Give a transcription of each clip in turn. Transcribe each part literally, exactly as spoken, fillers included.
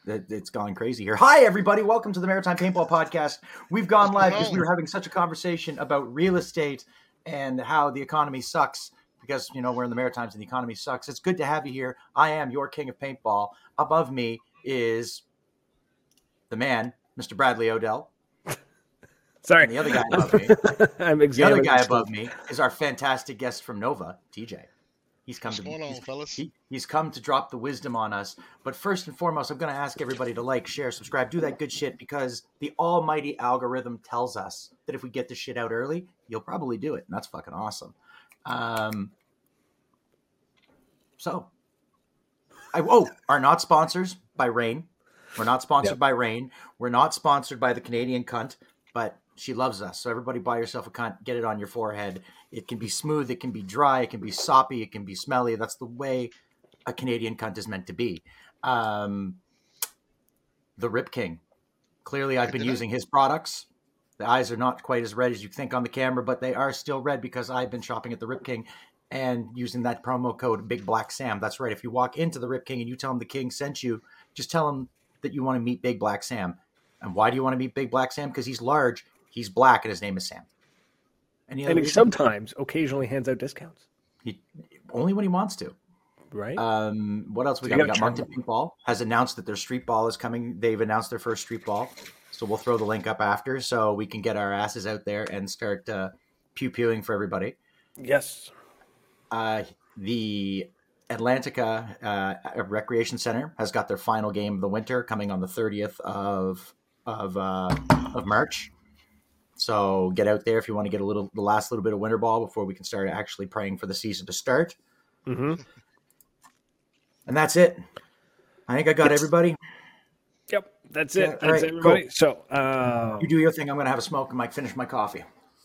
It's gone crazy here. Hi, everybody. Welcome to the Maritime Paintball Podcast. We've gone live because we were having such a conversation about real estate and how the economy sucks because, you know, we're in the Maritimes and the economy sucks. It's good to have you here. I am your king of paintball. Above me is the man, Mister Bradley Odell. Sorry. And the other guy above me. I'm the other guy above me is our fantastic guest from Nova, T J. He's come What's to going on, he's, fellas? he, he's come to drop the wisdom on us. But first and foremost, I'm going to ask everybody to like, share, subscribe, do that good shit because the almighty algorithm tells us that if we get the shit out early, you'll probably do it, and that's fucking awesome. Um, so, I oh, are not sponsors by Rain. We're not sponsored yep. by Rain. We're not sponsored by the Canadian cunt, but she loves us. So everybody buy yourself a cunt, get it on your forehead. It can be smooth, it can be dry, it can be soppy, it can be smelly. That's the way a Canadian cunt is meant to be. Um, the Rip King. Clearly, I've been using his products. The eyes are not quite as red as you think on the camera, but they are still red because I've been shopping at the Rip King and using that promo code Big Black Sam. That's right. If you walk into the Rip King and you tell him the King sent you, just tell him that you want to meet Big Black Sam. And why do you want to meet Big Black Sam? Because he's large, he's black, and his name is Sam. And he sometimes, occasionally hands out discounts. He only when he wants to. Right. Um, what else we got? We got Moncton Paintball has announced that their street ball is coming. They've announced their first street ball. So we'll throw the link up after so we can get our asses out there and start uh, pew-pewing for everybody. Yes. Uh, the Atlantica uh, Recreation Center has got their final game of the winter coming on the thirtieth of of uh, of March. So get out there if you want to get a little the last little bit of winter ball before we can start actually praying for the season to start. Mm-hmm. And that's it. I think I got it's, everybody. Yep, that's it. Yeah, that's right, everybody. cool. So uh, you do your thing. I'm going to have a smoke and Mike finish my coffee.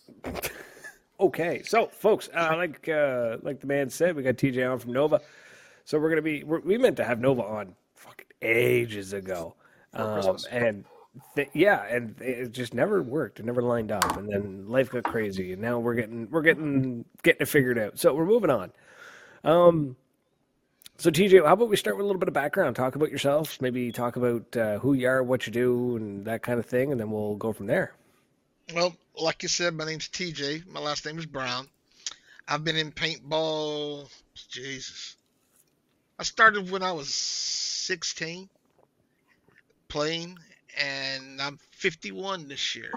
Okay, so folks, uh, like uh, like the man said, we got T J on from Nova. So we're gonna be we're, we meant to have Nova on fucking ages ago, um, and th- yeah, and it just never worked. It never lined up, and then life got crazy, and now we're getting we're getting getting it figured out. So we're moving on. Um, so T J, how about we start with a little bit of background? Talk about yourself, maybe talk about uh, who you are, what you do, and that kind of thing, and then we'll go from there. Well, like you said, my name's T J. My last name is Brown. I've been in paintball, Jesus. I started when I was sixteen playing, and I'm fifty-one this year.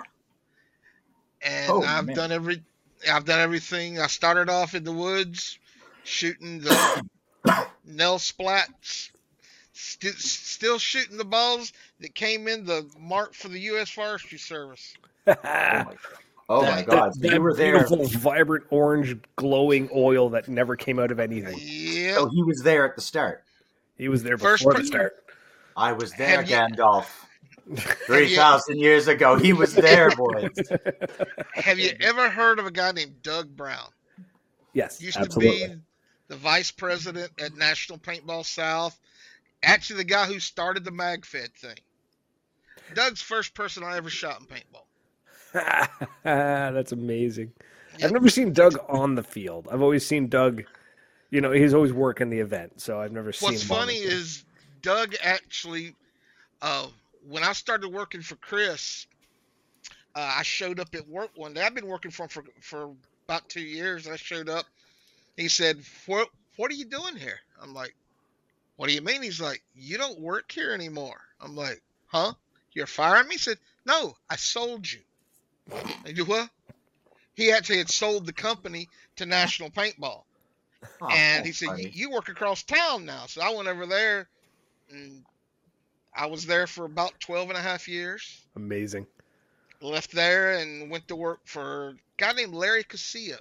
And oh, I've man. done every, I've done everything. I started off in the woods, shooting the nail splats, st- still shooting the balls that came in the mark for the U S Forestry Service. oh my, oh that, my God! That, you were there. Beautiful, vibrant orange, glowing oil that never came out of anything. Yeah. So he was there at the start. He was there First before per- the start. I was there, Have Gandalf. Three thousand years ago, he was there, boys. Have you ever heard of a guy named Doug Brown? Yes, Used absolutely. to be the vice president at National Paintball South. Actually, the guy who started the MagFed thing. Doug's first person I ever shot in paintball. That's amazing. Yep. I've never seen Doug on the field. I've always seen Doug, you know, he's always working the event, so I've never seen What's him. What's funny is Doug actually, uh, when I started working for Chris, uh, I showed up at work one day. I've been working for him for, for about two years. I showed up. He said, what, what are you doing here? I'm like, what do you mean? He's like, you don't work here anymore. I'm like, huh? You're firing me? He said, no, I sold you. I do what? He actually had sold the company to National Paintball. Oh, and he said, you, you work across town now. So I went over there, and I was there for about twelve and a half years. Amazing. Left there and went to work for a guy named Larry Casillo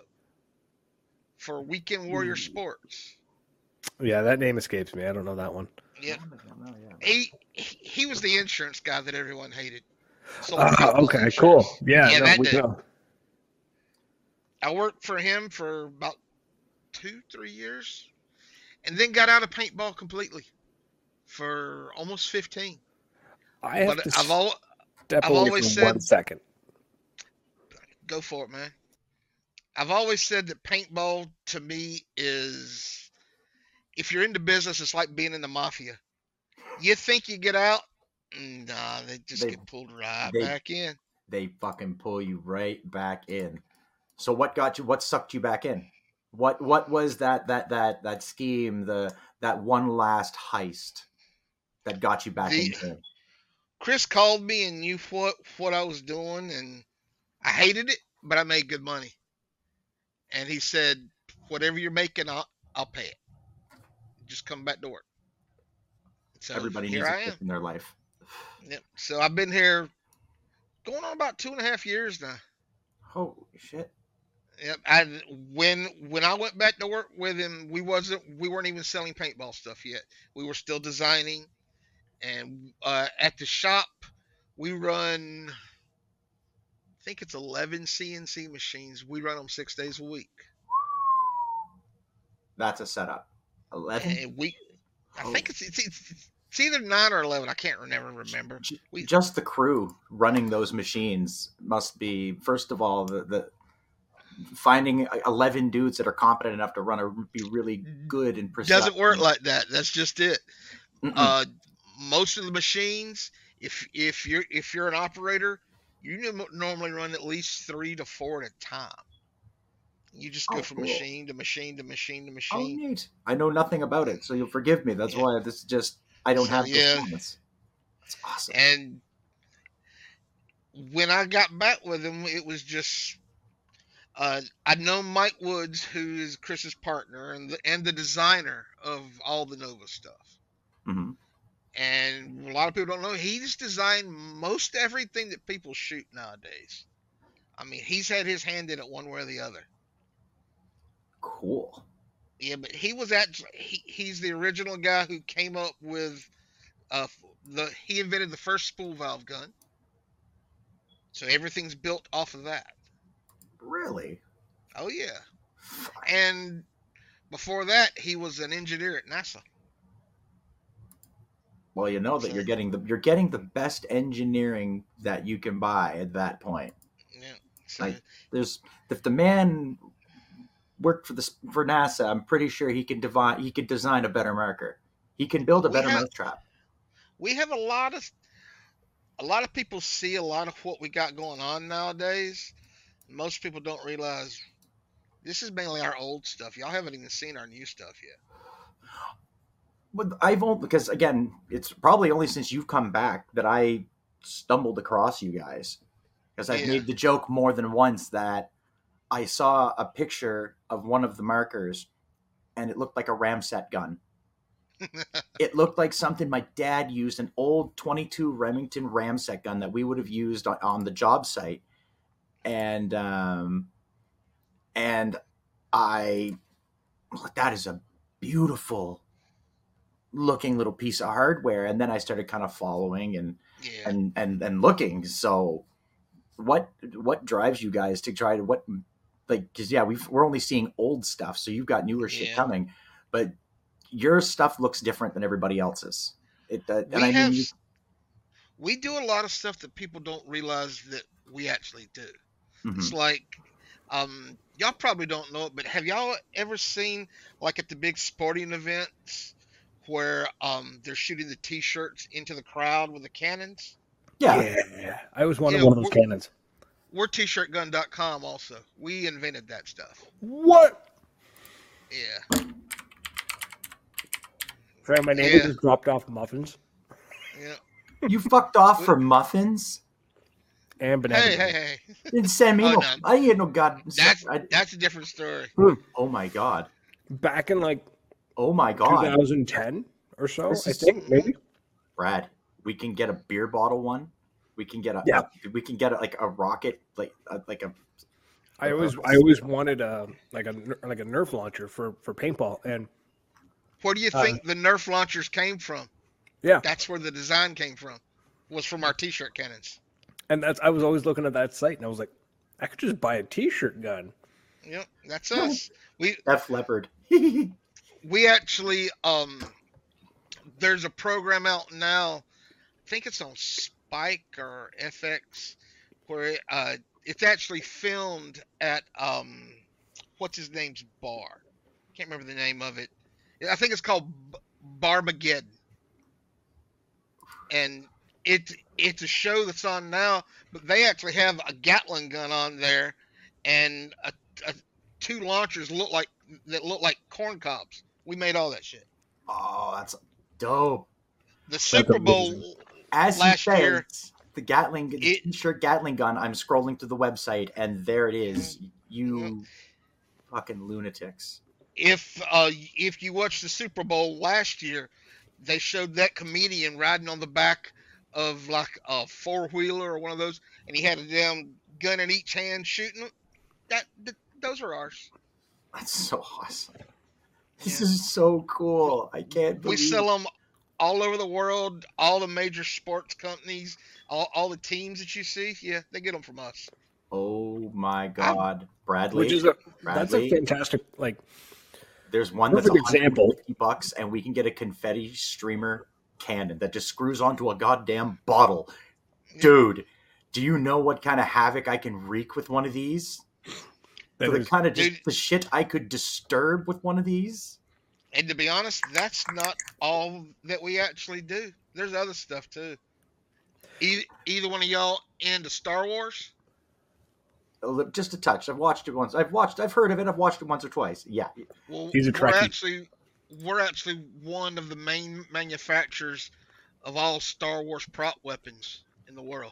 for Weekend Warrior mm. Sports. Yeah, that name escapes me. I don't know that one. Yeah. He, he was the insurance guy that everyone hated. So uh, okay, insurance. Cool. Yeah, yeah no, that we did. Know. I worked for him for about two, three years, and then got out of paintball completely for almost fifteen. I have but to I've, al- step I've away always for said, one second. Go for it, man. I've always said that paintball to me is, if you're into business, it's like being in the mafia. You think you get out, Nah, they just They get pulled right they back in. they fucking pull you right back in. So what got you? What sucked you back in? What what was that that that that scheme? The that one last heist that got you back The into it? Chris called me and knew what what I was doing, and I hated it, but I made good money. And he said, "Whatever you're making, I'll I'll pay it. Just come back to work." So Everybody here needs a I kick am. in their life. Yep. So I've been here going on about two and a half years now. Holy shit! Yep. I when when I went back to work with him, we wasn't we weren't even selling paintball stuff yet. We were still designing, and uh, at the shop we run. I think it's eleven C N C machines. We run them six days a week, That's a setup. Eleven. and we. I Oh, think it's it's, it's, it's either nine or eleven. I can't never remember. j- We just the crew running those machines must be first of all the, the finding eleven dudes that are competent enough to run a be really good and precise. doesn't work like that. That's just it. Mm-mm. Uh, most of the machines, if if you're if you're an operator, you normally run at least three to four at a time. You just go Oh, from cool. machine to machine to machine to Oh, machine. neat. I know nothing about it, so you'll forgive me. That's Yeah. why this is just I don't So have yeah, performance. That's awesome. and when I got back with him, it was just uh, I'd known Mike Woods, who is Chris's partner and the and the designer of all the Nova stuff. hmm And a lot of people don't know he's designed most everything that people shoot nowadays. I mean, he's had his hand in it one way or the other. Cool. Yeah, but he was actually he, he's the original guy who came up with uh the he invented the first spool valve gun. So everything's built off of that. Really? Oh yeah. And before that, he was an engineer at NASA. Well, you know that So you're getting the you're getting the best engineering that you can buy at that point. yeah. So Like there's if the man worked for this for NASA, I'm pretty sure he can divine he could design a better marker. He can build a we better have mousetrap. we have a lot of a lot of people see a lot of what we got going on nowadays. Most people don't realize this is mainly our old stuff. Y'all haven't even seen our new stuff yet. But I've only because again, it's probably only since you've come back that I stumbled across you guys. Because I've Yeah. made the joke more than once that I saw a picture of one of the markers and it looked like a Ramset gun. It looked like something my dad used, an old twenty-two Remington Ramset gun that we would have used on, on the job site. And um, and I that is a beautiful looking little piece of hardware. And then I started kind of following and Yeah. and and, and looking. So what what drives you guys to try to what like because yeah we've, we're only seeing old stuff, so you've got newer shit Yeah. coming, but your stuff looks different than everybody else's. It uh, and We I mean have you, we do a lot of stuff that people don't realize that we actually do. It's mhm. like um y'all probably don't know it, but have y'all ever seen like at the big sporting events where um they're shooting the t-shirts into the crowd with the cannons? yeah. Yeah, I was one of Yeah, one of those we're, cannons. we're t shirt gun dot com also. We invented that stuff. What? Yeah. Sorry, my neighbor Yeah. just dropped off muffins Yeah. You fucked off for muffins. and banana. Hey, bread. hey, hey. Didn't send me Oh, no. no. I ain't no god. That's I, that's a different story. oh my god. Back in like Oh my god. twenty ten or so, This I is- think maybe. Brad, we can get a beer bottle one. We can get a, Yeah. a we can get a, like a rocket like a, like a I always I always wanted a like a ner- like a Nerf launcher for for paintball, and Where do you Uh, think the Nerf launchers came from? yeah, That's where the design came from. Was from our t shirt cannons. and that's I was always looking at that site, and I was like, I could just buy a T-shirt gun. Yep, that's us. We Def Leopard. we actually um there's a program out now. I think it's on Spike or F X where uh it's actually filmed at um what's his name's bar. Can't remember the name of it. I think it's called B- Barmageddon. And it it's a show that's on now, but they actually have a Gatling gun on there, and a, a, two launchers look like that look like corn cobs. We made all that shit. Oh, that's dope. The Super Bowl As last he says, year, the Gatling, the it- t-shirt Gatling gun. I'm scrolling to the website, and there it is. Mm-hmm. You fucking lunatics. if uh, if you watch the Super Bowl last year, they showed that comedian riding on the back of like a four wheeler or one of those, and he had a damn gun in each hand shooting them. That, that those are ours. That's so awesome. This Yeah. is so cool. I can't We believe sell them all over the world. All the major sports companies, all, all the teams that you see, yeah, they get them from us. Oh my god, Bradley! Which is a that's a Bradley, fantastic like there's one that's perfect example. one hundred fifty bucks, and we can get a confetti streamer cannon that just screws onto a goddamn bottle. Dude, do you know what kind of havoc I can wreak with one of these? that For the is- kind of just Dude. the shit I could disturb with one of these? And to be honest, that's not all that we actually do. There's other stuff too. Either, either one of y'all into Star Wars? A li- Just a touch. I've watched it once. I've watched. I've heard of it. I've watched it once or twice. Yeah. Well, He's a we're Trekkie. actually we're actually one of the main manufacturers of all Star Wars prop weapons in the world.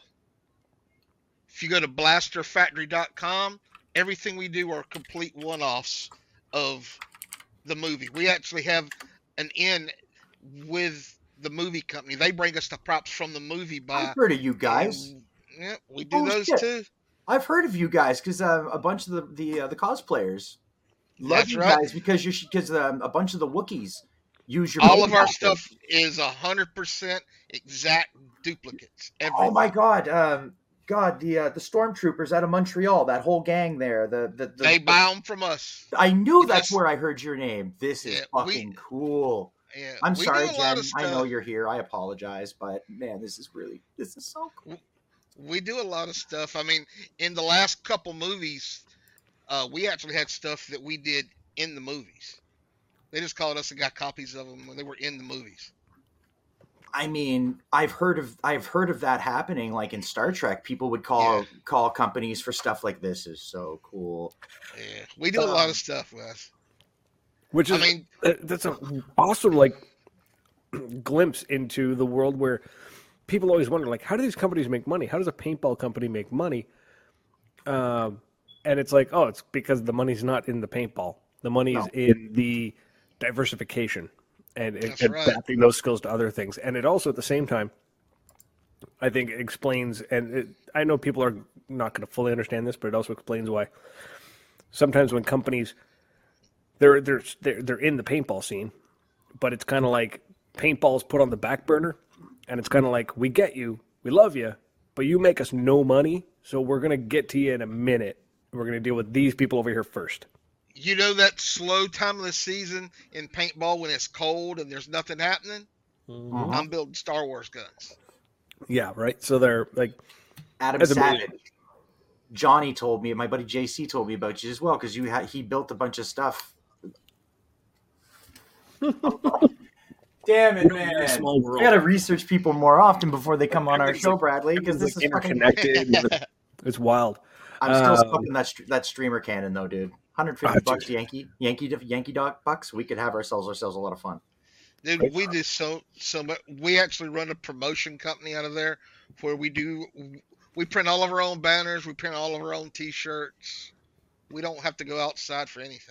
If you go to blaster factory dot com, everything we do are complete one-offs of the movie. We actually have an in with the movie company. They bring us the props from the movie by. I've heard of you guys. and, yeah, we do Oh, those shit. too. I've heard of you guys because uh, a bunch of the the uh, the cosplayers love That's you right. guys because you because um, a bunch of the Wookiees use your. All of our Mayhem stuff is a hundred percent exact duplicates. Oh Everything. my god! Um, God, the uh, the stormtroopers out of Montreal, that whole gang there. The the, the They buy them from us. I knew We that's just- where I heard your name. This is Yeah, we- fucking cool. Yeah, I'm we sorry, do a lot Jen. of I know stuff. you're here. I apologize, but man, this is really this is so cool. We do a lot of stuff. I mean, in the last couple movies, uh, we actually had stuff that we did in the movies. They just called us and got copies of them when they were in the movies. I mean, I've heard of I've heard of that happening. Like in Star Trek, people would call Yeah. call companies for stuff like this. Is so cool. Yeah, we do a lot Um, of stuff, Wes. which I is mean, uh, that's an awesome like glimpse into the world where people always wonder like how do these companies make money? How does a paintball company make money? Um, and it's like, oh, it's because the money's not in the paintball. The money is No. in the diversification and That's and right. adapting those skills to other things. And it also at the same time, I think it explains, and it, I know people are not going to fully understand this, but it also explains why sometimes when companies they're they're they're, they're in the paintball scene, but it's kind of like paintball's put on the back burner, and it's kind of like we get you, we love you, but you make us no money, so we're gonna get to you in a minute. We're gonna deal with these people over here first. you know that slow time of the season in paintball when it's cold and there's nothing happening? Mhm. I'm building Star Wars guns. Yeah, right. So they're like, Adam That's Savage. amazing. Johnny told me, my buddy J C told me about you as well because you had he built a bunch of stuff. Damn it, We're in a man! small world. I gotta research people more often before they come on our Everything's show, like- Bradley, because everything's this like is fucking. interconnected. It's wild. I'm still Um, smoking that str- that streamer cannon though, dude. one hundred fifty Oh, bucks dude. Yankee Yankee Yankee Doc bucks. We could have ourselves ourselves a lot of fun. Dude, we do so so much. We actually run a promotion company out of there where we do we print all of our own banners, we print all of our own T-shirts. We don't have to go outside for anything.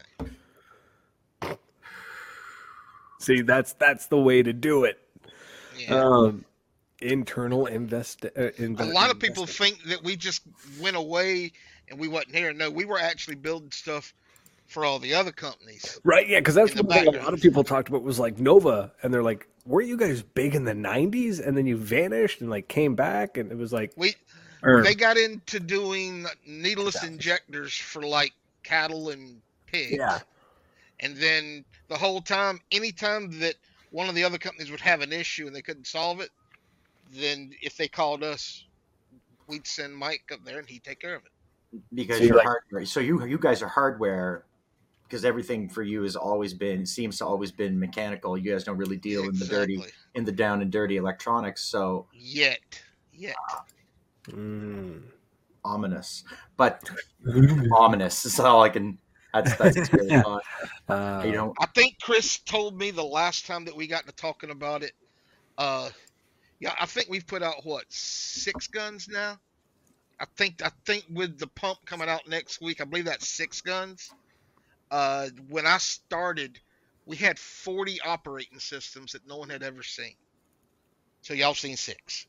See, that's that's the way to do it. Yeah. Um, internal invest. Uh, a inve- lot of people investment. think that we just went away and we wasn't here. No, we were actually building stuff for all the other companies. Right, yeah, because that's in the one thing a lot background. of people talked about was like Nova, and they're like, "Weren't you guys big in the nineties?" And then you vanished and like came back, and it was like, We or, they got into doing needless injectors for like cattle and pigs. yeah, And then the whole time, anytime that one of the other companies would have an issue and they couldn't solve it, then if they called us, we'd send Mike up there and he'd take care of it. Because So you're you're like- hardware. So you you guys are hardware because everything for you has always been seems to always been mechanical. You guys don't really deal in the dirty, Exactly. in the down and dirty electronics. So Yet, yet. Mm. ominous, but ominous is all I can. That's that's really thought. Uh, You know, I think Chris told me the last time that we got to talking about it. Uh, yeah, I think we've put out what six guns now. I think I think with the pump coming out next week, I believe that's six guns. Uh, when I started, we had forty operating systems that no one had ever seen. So y'all seen six.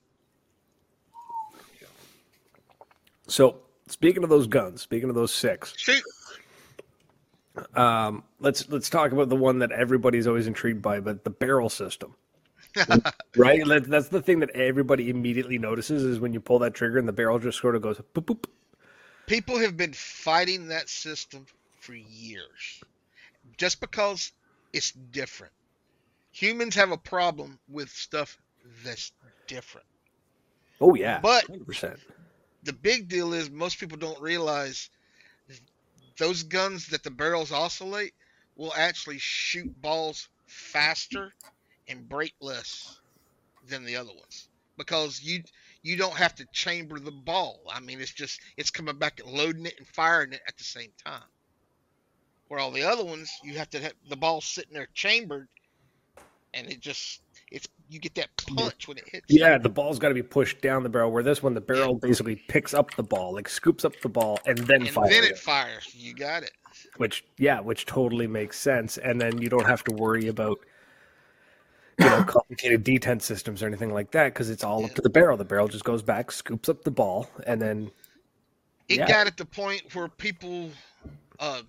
so speaking of those guns, speaking of those six, Shoot. um, let's let's talk about the one that everybody's always intrigued by, but the barrel system. Right? That- That's the thing that everybody immediately notices is when you pull that trigger and the barrel just sort of goes boop boop. People have been fighting that system for years just because it's different. Humans have a problem with stuff that's different. Oh yeah, But one hundred percent. the big deal is most people don't realize those guns that the barrels oscillate will actually shoot balls faster and break less than the other ones because you you don't have to chamber the ball. I mean, it's just it's coming back and loading it and firing it at the same time. Where all the other ones, you have to have the ball sitting there chambered, and it just it's you get that punch when it hits. you. Yeah, the ball's got to be pushed down the barrel. Where this one, the barrel basically picks up the ball, like scoops up the ball, and then And fires then it. it fires. You got it. Which, yeah, which totally makes sense. And then you don't have to worry about, you know, complicated detent systems or anything like that because it's all up to the barrel. The barrel just goes back, scoops up the ball, and then It Yeah. got at the point where people, uh,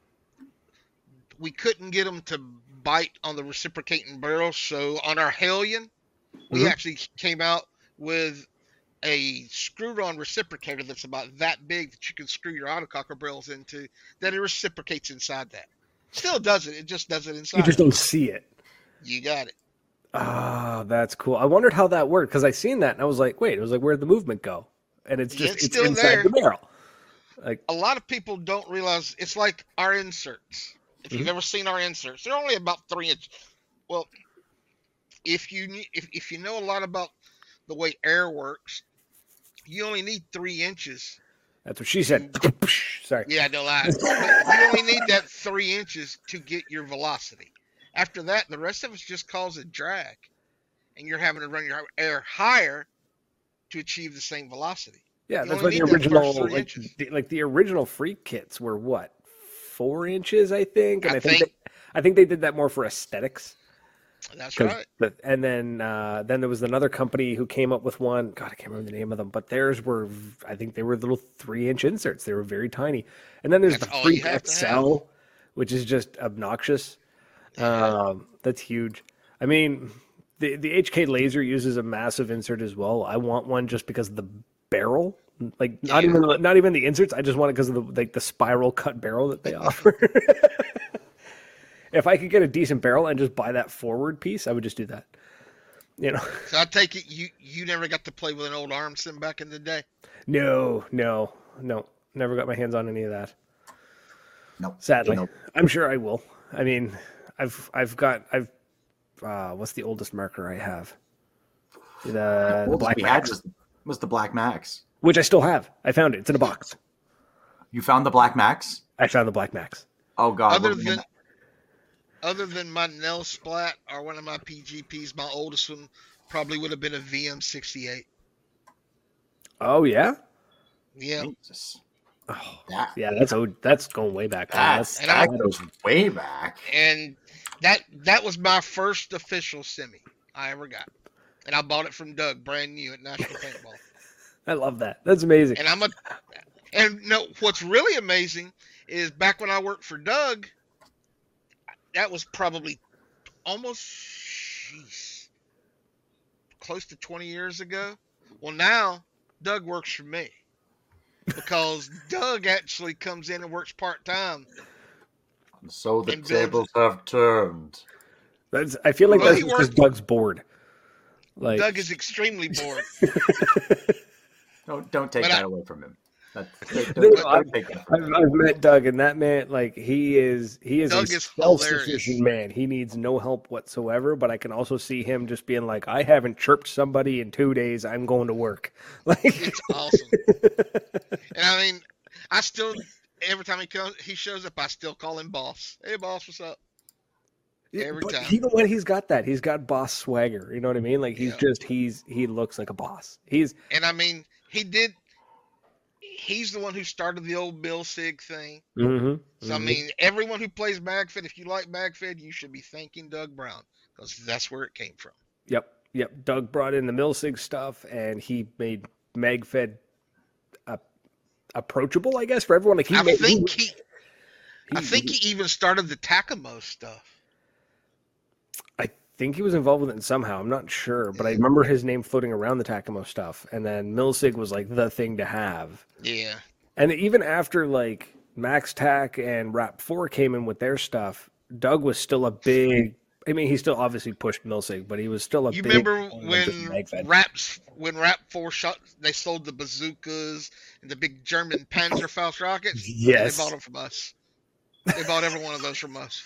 we couldn't get them to bite on the reciprocating barrel. So on our Hellion, we Mhm. actually came out with a screwed-on reciprocator that's about that big that you can screw your autococker barrels into. That it reciprocates inside that. Still does it. It just does it inside. you just it. don't see it. You got it. Ah, that's cool. I wondered how that worked because I seen that and I was like, wait, it was like, where'd the movement go? And it's Yeah, just it's it's still inside there. the barrel. Like, A lot of people don't realize it's like our inserts. If you've Mhm. ever seen our inserts, they're only about three inches. Well, if you ne- if if you know a lot about the way air works, you only need three inches. that's what she said. Sorry. Yeah, no lie. But you only need that three inches to get your velocity. After that, the rest of it's just causing drag, and you're having to run your air higher to achieve the same velocity. Yeah, You that's only why the need that first original, three like, inches. the, like the original freak kits were what, four inches, I think, and I, I think, think- they, I think they did that more for aesthetics. That's 'Cause- right. But and then uh, then there was another company who came up with one. God, I can't remember the name of them, but theirs were v- I think they were little three inch inserts. They were very tiny. And then there's That's the all you Freak have to X L, which is just obnoxious. Um, that's huge. I mean, the the H K Laser uses a massive insert as well. I want one just because of the barrel, like not Yeah. even not even the inserts. I just want it because of the like the spiral cut barrel that they offer. If I could get a decent barrel and just buy that forward piece, I would just do that. You know, So I take it you you never got to play with an old Armson back in the day. no, no, no, never got my hands on any of that. no, Sadly, no. I'm sure I will. I mean, I've I've got I've uh, what's the oldest marker I have? The, the Oldest Black we had Max, was, was the Black Max. which I still have. I found it. It's in a box. You found the Black Max? I found the Black Max. Oh God! Other we're- than other than my Nell Splat or one of my P G Ps, my oldest one probably would have been a V M sixty-eight. Oh yeah, Yeah. Jesus. oh, That, yeah. That's old. That's going way back. man. that's, And I- that goes way back. And that that was my first official semi I ever got. And I bought it from Doug, brand new at National Paintball. I love that. That's amazing. And I'm a and no, what's really amazing is back when I worked for Doug, that was probably almost jeez, close to twenty years ago. Well, now Doug works for me because Doug actually comes in and works part time. So the And build- tables have turned. That's. I feel like Well, that's he because worked- Doug's bored. Like Doug is extremely bored. Don't don't take But that I- away from him. That's, they're, They- they're, I've, they're big. I've, I've met Doug, and that man, like, he is he is Doug a is self-sufficient hilarious. man. He needs no help whatsoever. But I can also see him just being like, I haven't chirped somebody in two days. I'm going to work. Like, It's awesome. And I mean, I still every time he comes, he shows up, I still call him boss. Hey, boss, what's up? Every but time. you know what? He's got that. He's got boss swagger. You know what I mean? Like, he's Yeah. just he's he looks like a boss. He's And I mean, he did. He's the one who started the old Bill Sig thing. mhm, So I mhm. mean, everyone who plays MagFed, if you like MagFed, you should be thanking Doug Brown because that's where it came from. Yep, yep. Doug brought in the Milsig stuff, and he made MagFed uh, approachable, I guess, for everyone. Like he, I made, think he, he, I think he even started the Takamo stuff. I think he was involved with it somehow. I'm not sure, but I remember his name floating around the Takamo stuff, and then Milsig was like the thing to have. Yeah. And even after like Max Tack and Rap Four came in with their stuff, Doug was still a big. I mean, he still obviously pushed Milsig, but he was still a You big. remember proponent of just when MagFed. Raps when Rap Four shot they sold the bazookas and the big German Panzerfaust rockets? Yes. They bought them from us. They bought every one of those from us.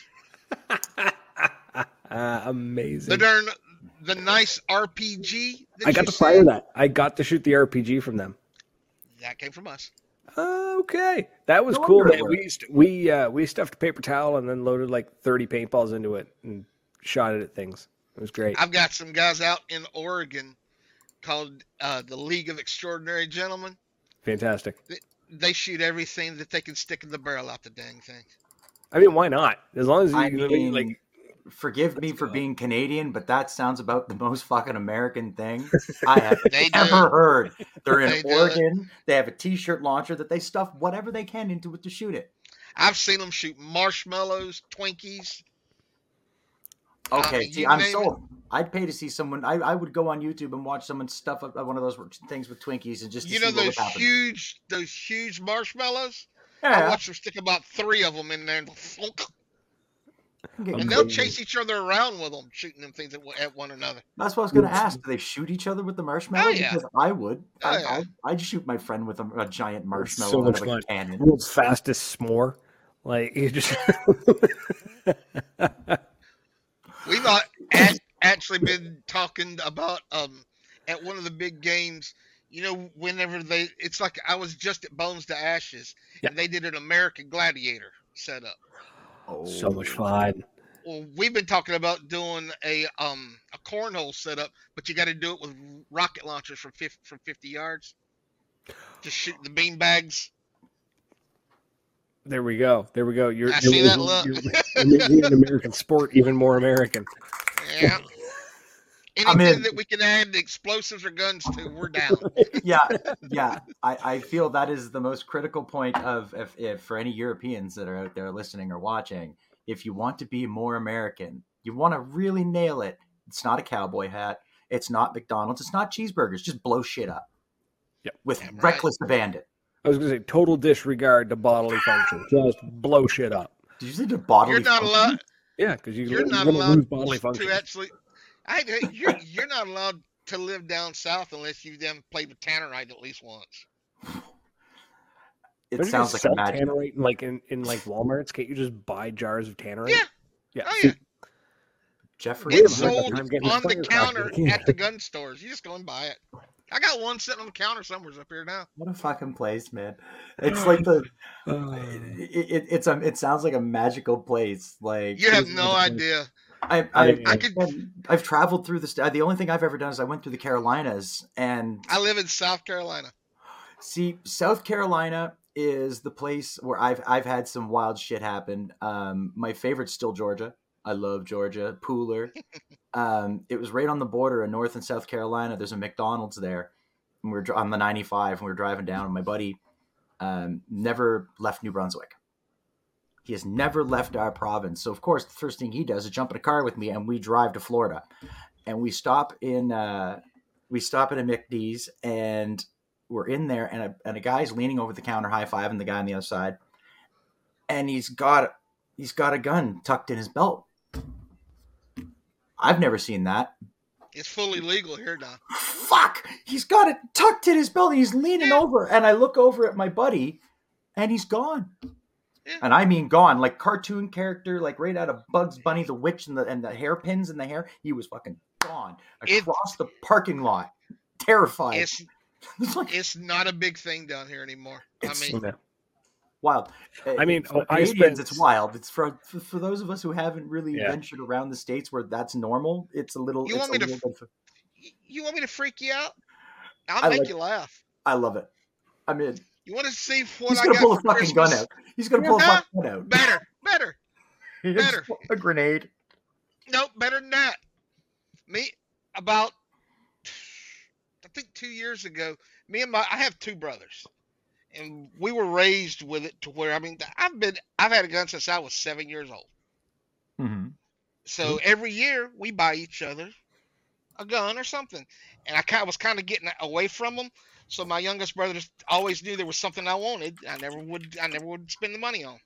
Ah, amazing. The darn the nice R P G. that I got you to fire said, that. I got to shoot the R P G from them. That came from us. Okay, that was No cool, wonder it man. worked. We used to- we uh, we stuffed a paper towel and then loaded like thirty paintballs into it and shot it at things. It was great. I've got some guys out in Oregon called uh, the League of Extraordinary Gentlemen. Fantastic. They shoot everything that they can stick in the barrel out the dang thing. I mean, why not? As long as you, I you know what I mean, mean, like forgive me Let's for go. being Canadian, but that sounds about the most fucking American thing I have They do. ever heard. They're in They do. Oregon. They have a T-shirt launcher that they stuff whatever they can into it to shoot it. I've seen them shoot marshmallows, Twinkies. Okay, Uh, see, you I'm name sold. I'd pay to see someone. I, I would go on YouTube and watch someone stuff up one of those things with Twinkies and just to You see know what would those happen. huge, those huge marshmallows. I Yeah, watched them stick about three of them in there, and, thunk, Okay, and they'll Okay. chase each other around with them, shooting them things at, at one another. that's what I was going to ask. Do they shoot each other with the marshmallow? Oh, yeah. Because I would. Oh, I, yeah. I'd, I'd shoot my friend with a, a giant marshmallow so out much of fun. a cannon. World's fastest s'more. Like you just We've not at, actually been talking about um at one of the big games. You know, whenever they, it's like I was just at Bones to Ashes, Yeah. and they did an American Gladiator setup. Oh, so much fun. Well, we've been talking about doing a um a cornhole setup, but you got to do it with rocket launchers from fifty, from fifty yards. Just shoot the bean bags. There we go. There we go. You're, I you're, see that you're, look. you're, you're making an American sport even more American. Yeah. I'm Anything in. that we can add explosives or guns to, we're down. yeah, yeah. I, I feel that is the most critical point of if, if for any Europeans that are out there listening or watching, if you want to be more American, you want to really nail it. It's not a cowboy hat. It's not McDonald's. It's not cheeseburgers. Just blow shit up. Yep. With Damn right. reckless abandon. I was going to say total disregard to bodily function. Just blow shit up. Did you say the bodily? You're not function? allowed. Yeah, because you, You're you're not going to lose allowed bodily function. to actually. I, you're you're not allowed to live down south unless you've then played with Tannerite at least once. It Don't you sounds just like a sell magic. Tannerite in, like in, in like Walmarts? Can't you just buy jars of Tannerite? Yeah. Yeah. Oh see, yeah. Jeffrey. It's Wait a minute, sold I'm getting on the firecracker. counter Yeah. at the gun stores. You just go and buy it. I got one sitting on the counter somewhere up here now. What a fucking place, man! It's like the. Uh, It, it, it's a. It sounds like a magical place. Like You have is no another place. idea. I, I, I could- I've traveled through the. st- The only thing I've ever done is I went through the Carolinas, and I live in South Carolina. see, South Carolina is the place where I've I've had some wild shit happen. Um, my favorite's still Georgia. I love Georgia. Pooler. um, it was right on the border in North and South Carolina. There's a McDonald's there. And we we're dri- on the ninety-five, and we were driving down. And my buddy um, never left New Brunswick. He has never left our province. So, of course, the first thing he does is jump in a car with me, and we drive to Florida. And we stop in uh, we stop at a McDee's, and we're in there, and a, and a guy's leaning over the counter, high-fiving the guy on the other side. And he's got he's got a gun tucked in his belt. I've never seen that. It's fully legal here now. Fuck! He's got it tucked in his belly. He's leaning Yeah. over, and I look over at my buddy, and he's gone. Yeah. And I mean gone, like cartoon character, like right out of Bugs Bunny, the witch, and the and the hairpins in the hair. He was fucking gone It- across the parking lot, terrified. It's It's like it's not a big thing down here anymore. I It's- mean, Yeah. wild. I mean, for I Canadians, spent- it's wild. It's for, for for those of us who haven't really Yeah. ventured around the states where that's normal. It's a little. You it's want a me to little bit. you want me to freak you out? I'll I make like- you laugh. I love it. I mean, You want to see what he's I gonna got pull a for fucking gun Christmas? out. He's gonna pull a Huh? fucking gun out. Better, better. It's better. a grenade. Nope, better than that. Me about I think two years ago, me and my I have two brothers. And we were raised with it to where I mean I've been I've had a gun since I was seven years old. Mm-hmm. So every year we buy each other a gun or something. And I kind of was kind of getting away from them. So my youngest brother just always knew there was something I wanted. I never would I never would spend the money on.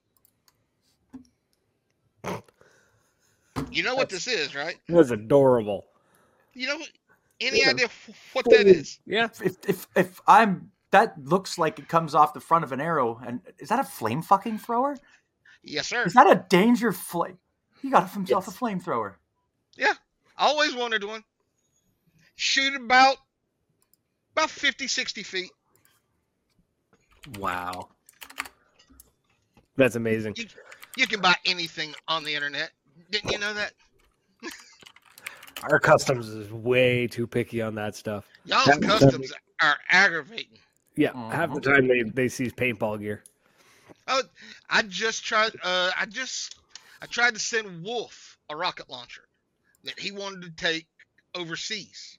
You know what this is, right? It was adorable. You know any Yeah. idea what that is? Yeah. If if if I'm that looks like it comes off the front of an arrow, and is that a flame fucking thrower? Yes, sir. Is that a danger flame? He got himself Yes. a flamethrower. Always wanted one. Shoot about about fifty, sixty feet. Wow. That's amazing. You can buy anything on the internet. Didn't you know that? Our customs is way too picky on that stuff. Y'all's That- customs are aggravating. Yeah, Mhm. half the time they, they see paintball gear. Oh, I just tried. Uh, I just I tried to send Wolf a rocket launcher that he wanted to take overseas.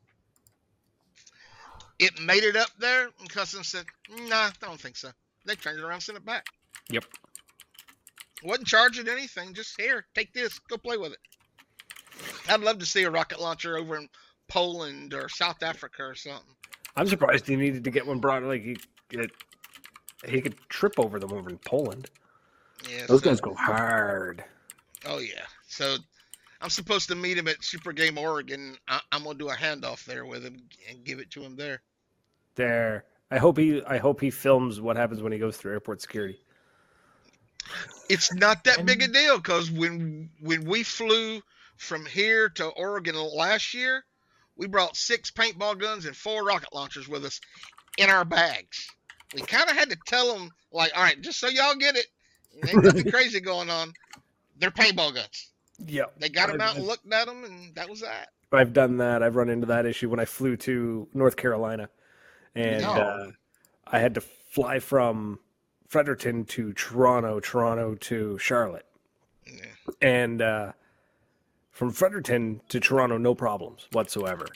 It made it up there, and customs said, "Nah, I don't think so." They turned it around, and sent it back. Yep. Wasn't charging anything. Just here, take this, go play with it. I'd love to see a rocket launcher over in Poland or South Africa or something. I'm surprised he needed to get one brought. Like he, it, he could trip over them over in Poland. Yeah, Those so- guys go hard. Oh yeah. So I'm supposed to meet him at Super Game Oregon. I, I'm gonna do a handoff there with him and give it to him there. There. I hope he. I hope he films what happens when he goes through airport security. It's not that And- big a deal because when when we flew from here to Oregon last year, we brought six paintball guns and four rocket launchers with us in our bags. We kind of had to tell them, like, all right, just so y'all get it, ain't nothing crazy going on. They're paintball guns. Yep. They got them I've- out and looked at them, and that was that. I've done that. I've run into that issue when I flew to North Carolina, and No. uh, I had to fly from Fredericton to Toronto, Toronto to Charlotte, Yeah. and uh, from Fredericton to Toronto, no problems whatsoever.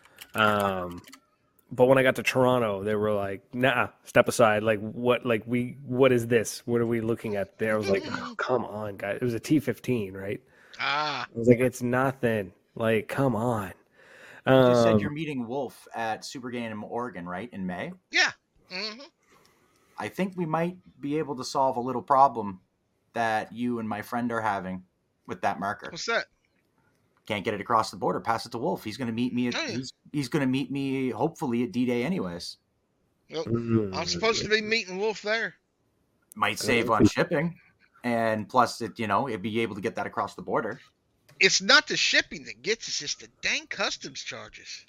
Um, but when I got to Toronto, they were like, "Nah, step aside. Like, what? Like, we? What is this? What are we looking at?" There, I was like, oh, "Come on, guys! It was a T fifteen, right?" Ah, I was like, "It's nothing. Like, come on." You just said Um, you're meeting Wolf at Super Game Oregon, right, in May? yeah. hmm I think we might be able to solve a little problem that you and my friend are having with that marker. What's that? Can't get it across the border. Pass it to Wolf. He's going to meet me. At, Oh, yeah. he's he's going to meet me hopefully at D-Day, anyways. I'm supposed to be meeting Wolf there. Might save on shipping, and plus, it you know, it'd be able to get that across the border. It's not the shipping that gets us, it's the dang customs charges.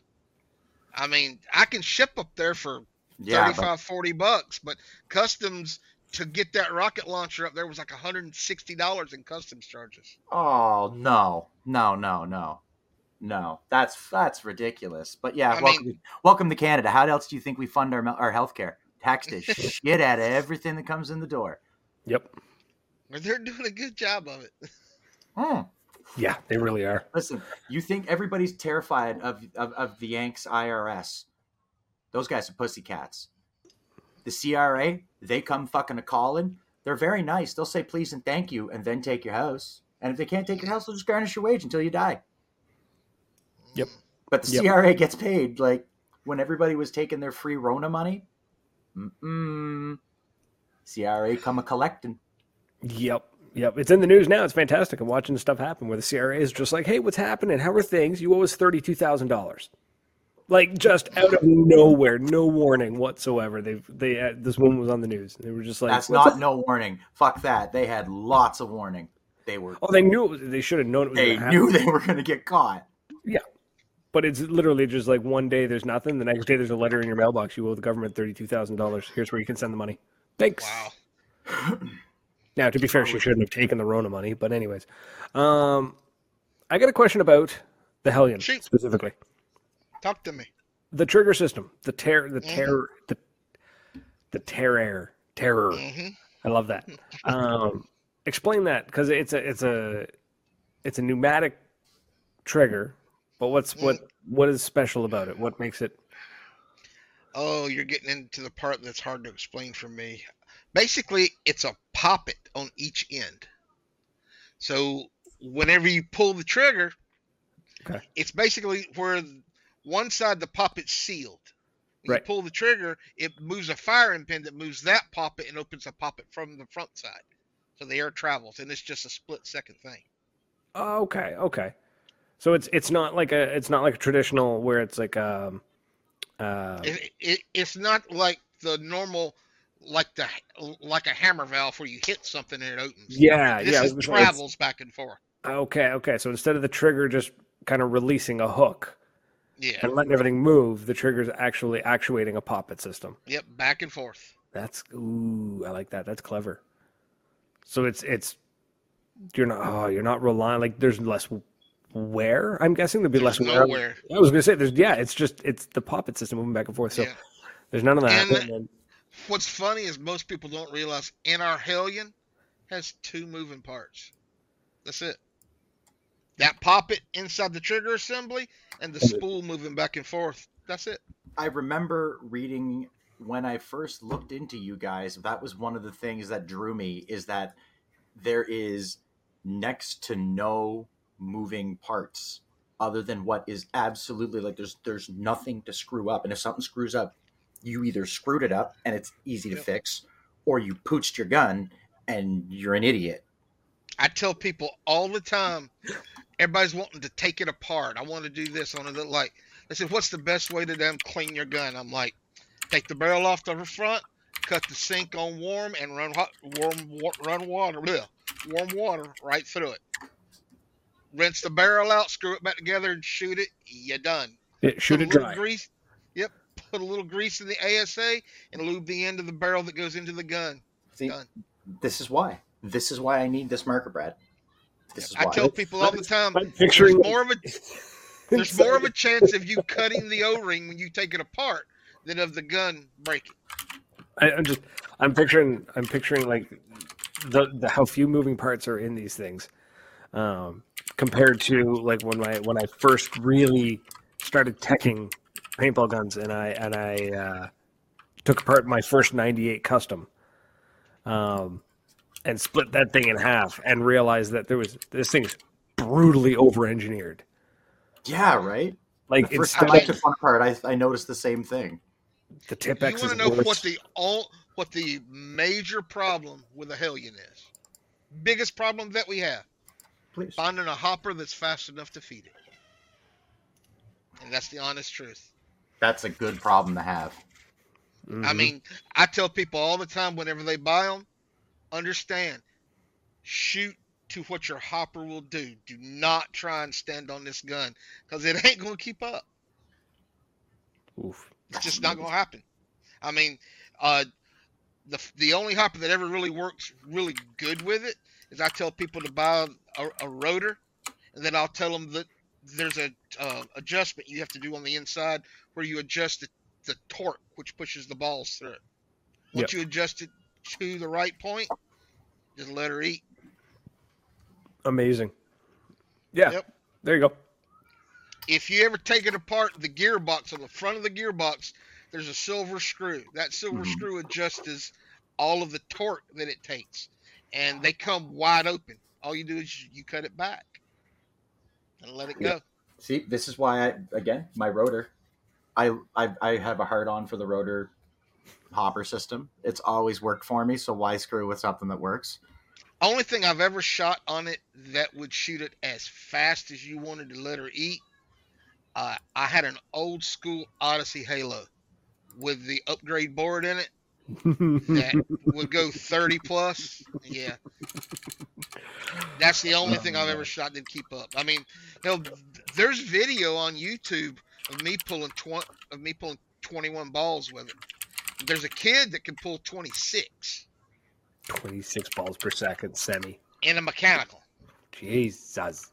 I mean, I can ship up there for Yeah, thirty-five, but, forty bucks, but customs to get that rocket launcher up there was like one hundred sixty dollars in customs charges. oh no, no, no, no, no. That's that's ridiculous. But yeah, I welcome, welcome to Canada. How else do you think we fund our mel- our healthcare? Tax the shit out of everything that comes in the door. Yep. But they're doing a good job of it. Hmm. Yeah, they really are. Listen, you think everybody's terrified of, of, of the Yanks I R S. Those guys are pussycats. The C R A, they come fucking a calling. They're very nice. They'll say please and thank you and then take your house. And if they can't take your house, they'll just garnish your wage until you die. Yep. But the Yep. C R A gets paid. Like, when everybody was taking their free Rona money, mm-mm, C R A come a collecting. Yep. Yep, it's in the news now. It's fantastic. I'm watching stuff happen where the C R A is just like, "Hey, what's happening? How are things? You owe us thirty-two thousand dollars." Like just out of nowhere, no warning whatsoever. They they uh, this woman was on the news. They were just like, That's "What's not up?" no warning. Fuck that. They had lots of warning. They were. Oh, they knew it was, they should have known it was. They gonna knew happen. they were going to get caught. Yeah, but it's literally just like one day there's nothing. The next day there's a letter in your mailbox. You owe the government thirty-two thousand dollars. Here's where you can send the money. Thanks. Wow. Now, to be fair, she shouldn't have taken the Rona money. But anyways, um, I got a question about the Hellion Shoot. specifically. Talk to me. The trigger system, the terror, the Mhm. terror, the the terror, terror. hmm I love that. Um, explain that because it's a it's a it's a pneumatic trigger. But what's what what is special about it? What makes it? Oh, you're getting into the part that's hard to explain for me. Basically, it's a poppet on each end. So whenever you pull the trigger, Okay. it's basically where one side the poppet's sealed. When Right. you pull the trigger, it moves a firing pin that moves that poppet and opens a poppet from the front side. So the air travels, and it's just a split second thing. Oh, okay, okay. So it's it's not like a it's not like a traditional where it's like um uh It, it, it's not like the normal, like the like a hammer valve where you hit something and it opens. yeah This yeah is it's- travels back and forth. okay okay. So instead of the trigger just kind of releasing a hook Yeah. and letting everything move, the trigger's actually actuating a poppet system. Yep. Back and forth. That's ooh, I like that. That's clever. So it's it's you're not oh you're not relying like there's less wear. I'm guessing there'd be There's less wear. nowhere. I was gonna say there's yeah it's just it's the poppet system moving back and forth. So Yeah. there's none of that. And- And then- What's funny is most people don't realize in our Hellion has two moving parts. That's it. That poppet inside the trigger assembly and the And the- spool moving back and forth. That's it. I remember reading when I first looked into you guys, that was one of the things that drew me is that there is next to no moving parts other than what is absolutely like there's there's nothing to screw up. And if something screws up, you either screwed it up and it's easy to Yep. fix, or you pooched your gun and you're an idiot. I tell people all the time, everybody's wanting to take it apart. I want to do this. I want to do like. They said, "What's the best way to them clean your gun?" I'm like, take the barrel off the front, cut the sink on warm, and run hot, warm, wa- run water, bleh, warm water right through it. Rinse the barrel out, screw it back together, and shoot it. You're done. yeah, shoot Put it a little dry. Grease, yep. Put a little grease in the A S A and lube the end of the barrel that goes into the gun. See, Done. this is why. This is why I need this marker, Brad. This is I why. tell people all the time, I'm there's picturing more of a there's more of a chance of you cutting the O-ring when you take it apart than of the gun breaking. I, I'm just I'm picturing I'm picturing like the, the how few moving parts are in these things, um, compared to like when my when I first really started teching paintball guns and I and I uh, took apart my first ninety-eight custom, um, and split that thing in half and realized that there was this thing is brutally over engineered. Yeah, right? Like The first instead time I of took one apart, I, I noticed the same thing. the tip You X want is to know worse. what the all what the major problem with a Hellion is? Biggest problem that we have: Please. finding a hopper that's fast enough to feed it. And that's the honest truth. That's a good problem to have. I Mhm. mean, I tell people all the time whenever they buy them, understand, shoot to what your hopper will do. Do not try and stand on this gun because it ain't going to keep up. Oof. It's just not going to happen. I mean, uh, the the only hopper that ever really works really good with it is I tell people to buy a, a rotor, and then I'll tell them that there's a uh, adjustment you have to do on the inside where you adjust the, the torque, which pushes the balls through it. Once you adjust it to the right point, just let her eat. Amazing. Yeah. Yep. There you go. If you ever take it apart, the gearbox on the front of the gearbox, there's a silver screw. That silver Mhm. screw adjusts all of the torque that it takes, and they come wide open. All you do is you cut it back and let it go. Yeah. See, this is why I again my rotor. I I, I have a hard on for the rotor hopper system. It's always worked for me. So why screw with something that works? Only thing I've ever shot on it that would shoot it as fast as you wanted to let her eat. Uh, I had an old school Odyssey Halo with the upgrade board in it that would go thirty plus. Yeah, that's the only thing I've ever shot that keep up. I mean, hell, there's video on YouTube of me pulling twenty of me pulling twenty-one balls with it. There's a kid that can pull twenty-six twenty-six balls per second, semi. in a mechanical. Jesus.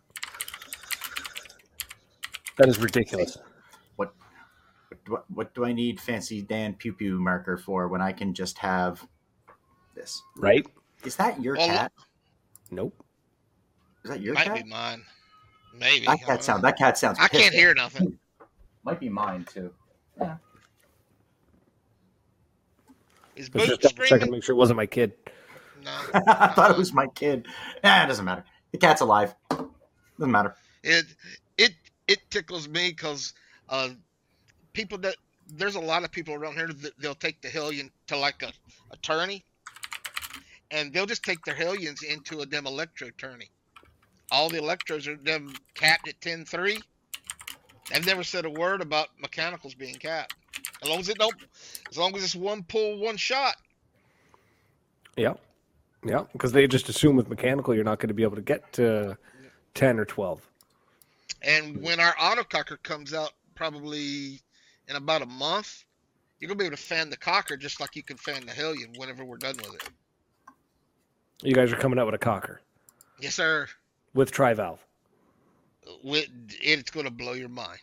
That is ridiculous. What, what what do I need fancy Dan Pew Pew marker for when I can just have this? Right? Is that your Well, cat? Nope. Is that your might cat? be mine. Maybe. That cat sound. That cat sounds. I can't pissed. hear nothing. Might be mine too. Yeah. Is Let's Boot just double check and screaming? make sure it wasn't my kid. No. I thought it was my kid. Eh, it doesn't matter. The cat's alive. Doesn't matter. It it it tickles me because uh, people that there's a lot of people around here that they'll take the Hellion to like a attorney, and they'll just take their Hellions into a dem electro tourney. All the electros are them capped at ten three. I've never said a word about mechanicals being capped. As long as it don't, as long as it's one pull, one shot. Yeah. Yeah. Because they just assume with mechanical you're not going to be able to get to ten or twelve. And when our autococker comes out, probably in about a month, you're gonna be able to fan the cocker just like you can fan the Hellion whenever we're done with it. You guys are coming out with a cocker Yes, sir. with tri-valve. With, it's gonna blow your mind.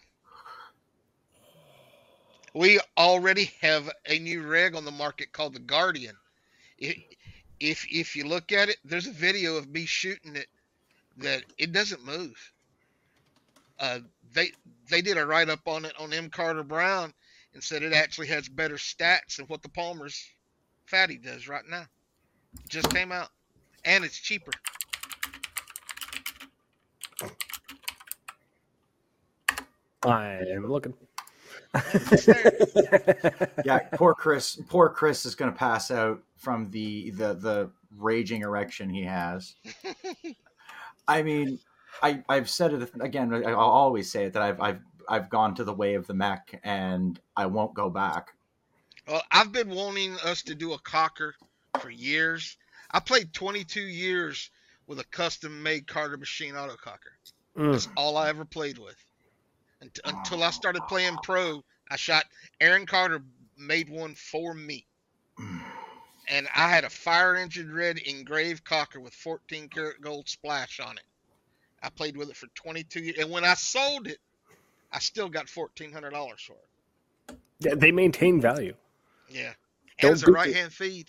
We already have a new rig on the market called the Guardian. If if, if you look at it, there's a video of me shooting it that it doesn't move. Uh, they they did a write up on it on M. Carter Brown and said it actually has better stats than what the Palmer's Fatty does right now. Just came out, and it's cheaper. I am looking. It's there. Yeah, poor Chris. Poor Chris is going to pass out from the the the raging erection he has. I mean, I I've said it again. I'll always say it that I've I've I've gone to the way of the mech, and I won't go back. Well, I've been wanting us to do a cocker for years. I played twenty-two years with a custom-made Carter machine autococker. Mm. That's all I ever played with. Unt- Until I started playing pro, I shot. Aaron Carter made one for me, and I had a fire engine red engraved cocker with fourteen karat gold splash on it. I played with it for twenty-two years, and when I sold it, I still got fourteen hundred dollars for it. Yeah, they maintain value. Yeah, Don't and it's a Google- right hand feed.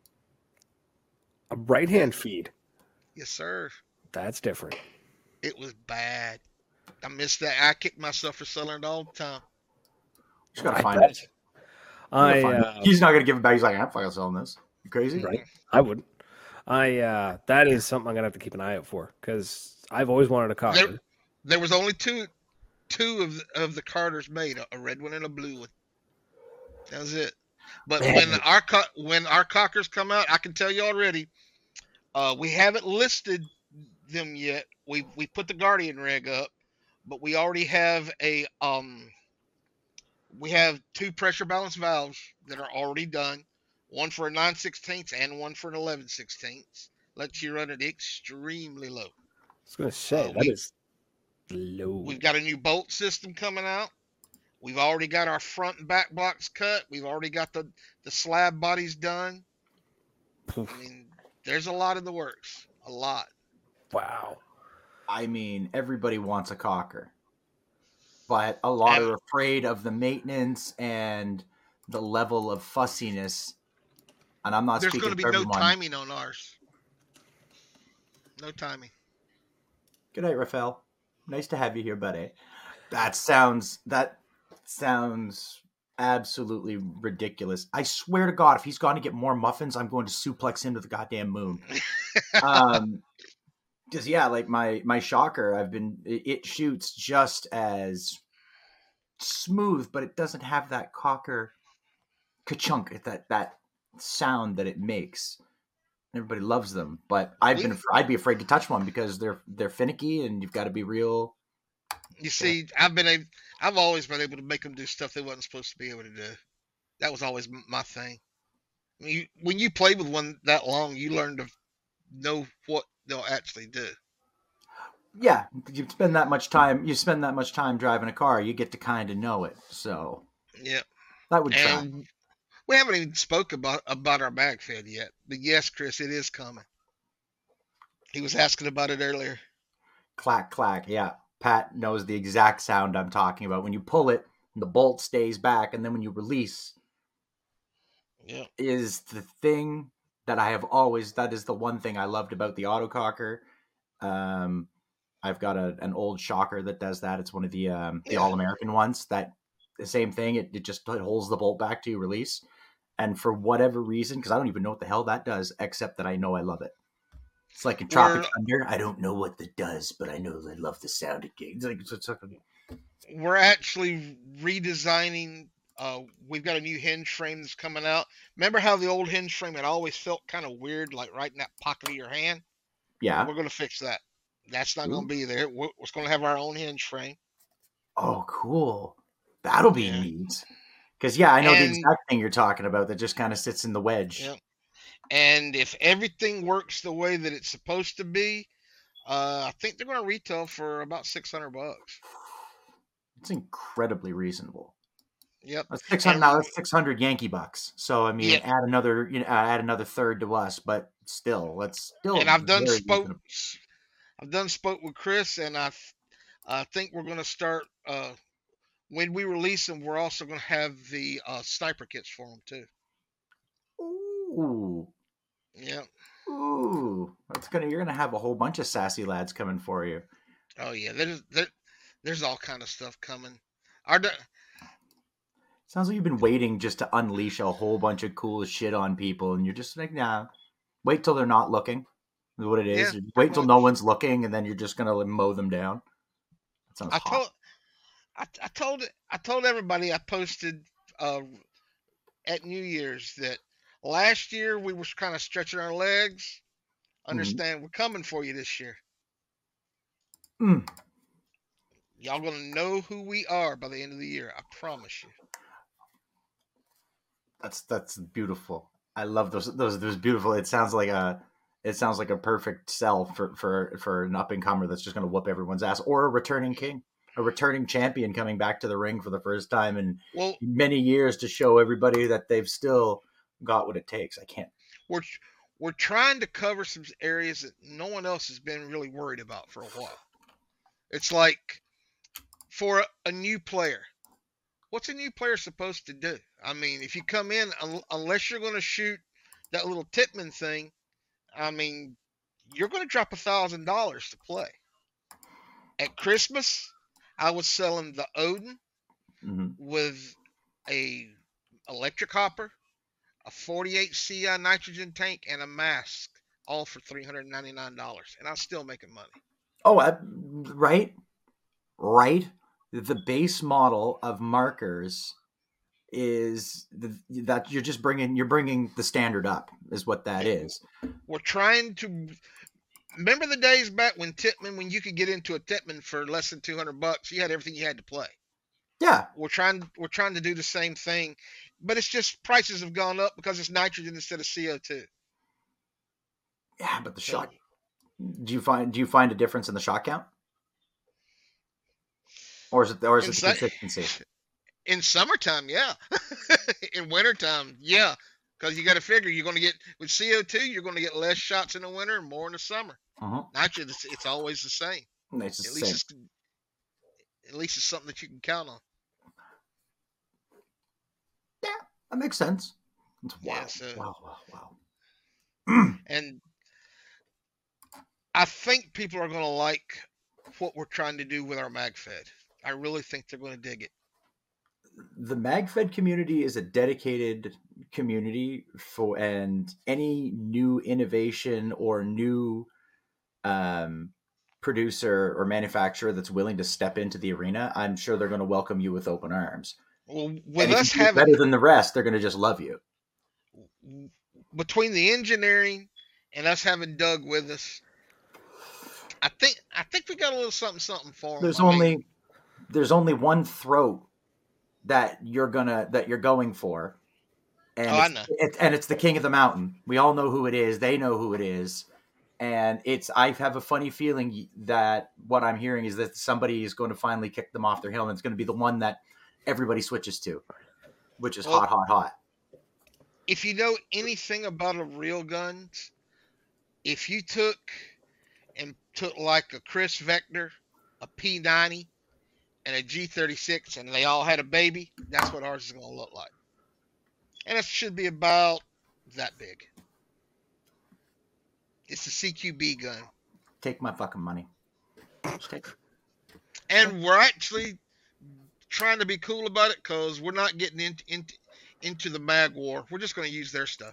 A right-hand feed. Yes, sir. That's different. It was bad. I missed that. I kicked myself for selling it all the time. Just gotta I find bet. it. I Find it. uh, He's not going to give it back. He's like, I'm fucking selling this. You crazy? right. I wouldn't. I uh, that is something I'm gonna have to keep an eye out for because I've always wanted a cocker. There, there was only two, two of the, of the Carters made, a, a red one and a blue one. That was it. But Man. when our co- when our cockers come out, I can tell you already. Uh, we haven't listed them yet. We we put the Guardian rig up, but we already have a um. We have two pressure balance valves that are already done. One for a nine sixteenths and one for an eleven sixteenths. Lets you run it extremely low. I was gonna say Uh, that we- is low. We've got a new bolt system coming out. We've already got our front and back blocks cut. We've already got the, the slab bodies done. I mean, there's a lot in the works. A lot. Wow. I mean, everybody wants a cocker, but a lot And- are afraid of the maintenance and the level of fussiness. And I'm not There's speaking going to for be no everyone. timing on ours. No timing. Good night, Rafael. Nice to have you here, buddy. That sounds that sounds absolutely ridiculous. I swear to God, if he's going to get more muffins, I'm going to suplex him to the goddamn moon. um, because yeah, like my my shocker, I've been it, it shoots just as smooth, but it doesn't have that cocker ka-chunk, that that sound that it makes. Everybody loves them, but I've been I'd be afraid to touch one because they're they're finicky, and you've got to be real. You see, I've been able, I've always been able to make them do stuff they wasn't supposed to be able to do. That was always my thing. I mean, you, when you play with one that long, you learn to know what they'll actually do. Yeah, you spend that much time. You spend that much time driving a car, you get to kind of know it. So yeah, that would try. And we haven't even spoke about about our bag fed yet. But yes, Chris, it is coming. He was asking about it earlier. Clack clack. Yeah, Pat knows the exact sound I'm talking about. When you pull it, the bolt stays back, and then when you release, yeah, is the thing that I have always. That is the one thing I loved about the autococker. Um. I've got a, an old shocker that does that. It's one of the um, the yeah. All-American ones. That the same thing. It, it just it holds the bolt back to release. And for whatever reason, because I don't even know what the hell that does, except that I know I love it. It's like in Tropic we're, Thunder. I don't know what that does, but I know I love the sound it gives. It's like, it's, it's like a... We're actually redesigning. Uh, we've got a new hinge frame that's coming out. Remember how the old hinge frame had always felt kind of weird, like right in that pocket of your hand? Yeah. We're going to fix that. That's not going to be there. We're, we're going to have our own hinge frame. Oh, cool. That'll be yeah. neat. Because, yeah, I know and, the exact thing you're talking about that just kind of sits in the wedge. Yeah. And if everything works the way that it's supposed to be, uh, I think they're going to retail for about six hundred bucks. It's incredibly reasonable. Yep. That's six hundred, now that's six hundred Yankee bucks. So, I mean, yeah. add another you know, add another third to us, but still, let's still. And I've done spoke. I've done spoke with Chris, and I, I think we're going to start, uh, when we release them, we're also going to have the uh, sniper kits for them, too. Ooh. Yeah. Ooh. That's gonna, you're going to have a whole bunch of sassy lads coming for you. Oh, yeah. There's, there, there's all kind of stuff coming. Our Sounds like you've been waiting just to unleash a whole bunch of cool shit on people, and you're just like, nah, wait till they're not looking. What it is. Yeah, wait until no one's looking, and then you're just gonna mow them down. That sounds I hot. told, I, I told, I told everybody I posted uh, at New Year's that last year we were kind of stretching our legs. Understand, mm-hmm. We're coming for you this year. Mm. Y'all gonna know who we are by the end of the year. I promise you. That's that's beautiful. I love those those those beautiful. It sounds like a. It sounds like a perfect sell for, for, for an up-and-comer that's just going to whoop everyone's ass, or a returning king, a returning champion coming back to the ring for the first time in well, many years to show everybody that they've still got what it takes. I can't. We're we're trying to cover some areas that no one else has been really worried about for a while. It's like for a, a new player, what's a new player supposed to do? I mean, if you come in, un- unless you're going to shoot that little Tippmann thing, I mean, you're going to drop a thousand dollars to play. At Christmas, I was selling the Odin mm-hmm. with a electric hopper, a forty-eight C I nitrogen tank, and a mask, all for three hundred ninety-nine dollars, and I'm still making money. Oh, I, right, right. The base model of markers is the, that you're just bringing you're bringing the standard up is what that is. We're trying to remember the days back when Tippmann, when you could get into a Tippmann for less than two hundred bucks, you had everything you had to play. Yeah, we're trying we're trying to do the same thing, but it's just prices have gone up because it's nitrogen instead of C O two. Yeah, but the so, shot. Do you find do you find a difference in the shot count, or is it or is it the consistency? In summertime, yeah. In wintertime, yeah. Because you got to figure you're going to get, with C O two, you're going to get less shots in the winter and more in the summer. Uh-huh. Nitrogen, it's, it's always the same. It's the at, same. Least it's, at least it's something that you can count on. Yeah, that makes sense. It's wow. Yeah, so, wow, wow, wow. And I think people are going to like what we're trying to do with our MagFed. I really think they're going to dig it. The MagFed community is a dedicated community for, and any new innovation or new um, producer or manufacturer that's willing to step into the arena, I'm sure they're going to welcome you with open arms. Well, with and us if you do having better than the rest, they're going to just love you. Between the engineering and us having Doug with us, I think I think we got a little something something for him. There's I only mean, there's only one throat that you're gonna that you're going for, and Oh, I it's, know. it, and it's the king of the mountain. We all know who it is. They know who it is, and it's. I have a funny feeling that what I'm hearing is that somebody is going to finally kick them off their hill, and it's going to be the one that everybody switches to, which is Well, hot, hot, hot. if you know anything about a real guns, if you took and took like a Chris Vector, a P ninety, and a G thirty-six, and they all had a baby, that's what ours is going to look like. And it should be about that big. It's a C Q B gun. Take my fucking money. Just take it. And we're actually trying to be cool about it because we're not getting into, into, into the mag war. We're just going to use their stuff.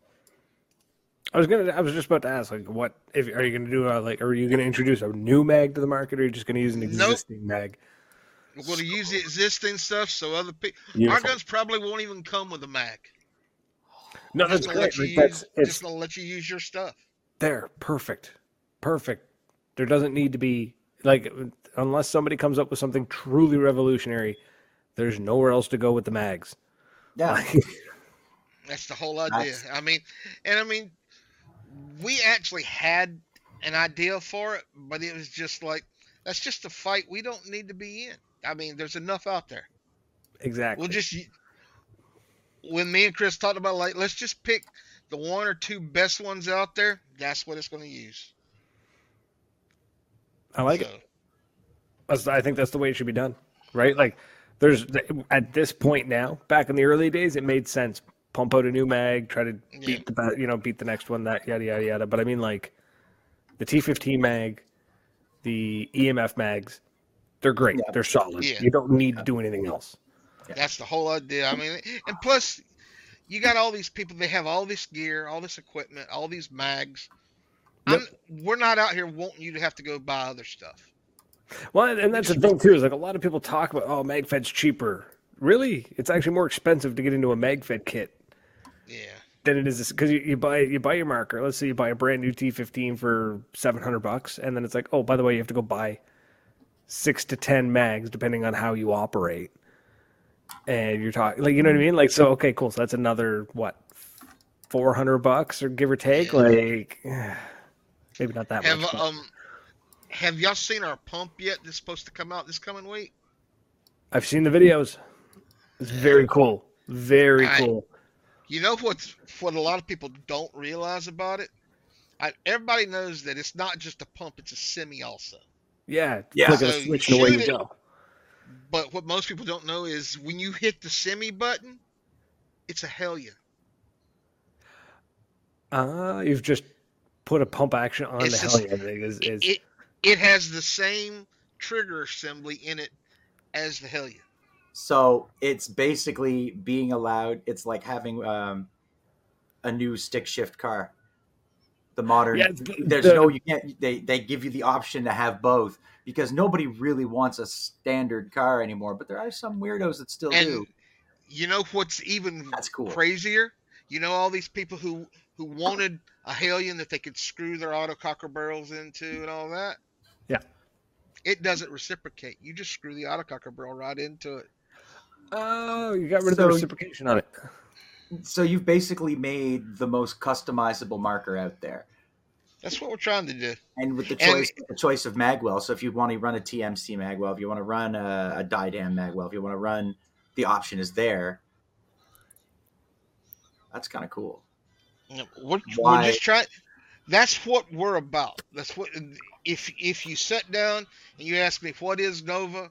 I was gonna. I was just about to ask, like, what if are you gonna do? A, like, are you gonna introduce a new mag to the market, or are you just gonna use an Nope. existing mag? We're going to use the existing stuff so other people. Our Beautiful. guns probably won't even come with a mag. No, that's Just gonna great. let you Like, use, that's it's just gonna let you use your stuff. there, perfect, perfect. There doesn't need to be like unless somebody comes up with something truly revolutionary. There's nowhere else to go with the mags. Yeah, That's the whole idea. That's- I mean, and I mean, we actually had an idea for it, but it was just like that's just a fight we don't need to be in. I mean, there's enough out there. Exactly. We'll just when me and Chris talked about like let's just pick the one or two best ones out there. That's what it's going to use. I like So, it. That's, I think that's the way it should be done, right? Like, there's at this point now. Back in the early days, it made sense. Pump out a new mag, try to beat Yeah. the ba- you know beat the next one, that yada yada yada. But I mean, like the T fifteen mag, the E M F mags, they're great. Yeah. They're solid. Yeah. You don't need to do anything else. That's the whole idea. I mean, and plus, you got all these people. They have all this gear, all this equipment, all these mags. Yep. I'm, we're not out here wanting you to have to go buy other stuff. Well, and that's the thing too. Is like a lot of people talk about, oh, MagFed's cheaper. Really, it's actually more expensive to get into a MagFed kit Yeah. than it is because you, you buy you buy your marker. Let's say you buy a brand new T fifteen for seven hundred bucks, and then it's like, oh, by the way, you have to go buy six to ten mags depending on how you operate. And you're talking like you know what I mean? Like so, okay, cool. So that's another what, four hundred bucks or give or take. Yeah. Like maybe not that Have much. but um, have y'all seen our pump yet? That's supposed to come out this coming week. I've seen the videos. It's very cool. Very I- cool. You know what's what a lot of people don't realize about it? I, everybody knows that it's not just a pump; it's a semi also. Yeah, Yeah. flick of So a switch you and away shoot you it- go. But what most people don't know is when you hit the semi button, it's a Hellion. Ah, you've just put a pump action on It's the just- Hellion. Thing. Is, is, It it has the same trigger assembly in it as the Hellion. So it's basically being allowed. It's like having um, a new stick shift car. The modern. Yeah, it's- there's the- no. You can't. They they give you the option to have both because nobody really wants a standard car anymore. But there are some weirdos that still And do. you know what's even That's cool. crazier? You know all these people who who wanted a Hellion that they could screw their autococker barrels into and all that. Yeah. It doesn't reciprocate. You just screw the autococker barrel right into it. oh, you got rid of the So- reciprocation on it. So you've basically made the most customizable marker out there. That's what we're trying to do. And with the And- choice, the choice of magwell. So if you want to run a T M C magwell, if you want to run a, a Didam magwell, if you want to run, the option is there. That's kind of cool. You know, We're, Why- we're just trying. That's what we're about. That's what. If if you sit down and you ask me what is Nova,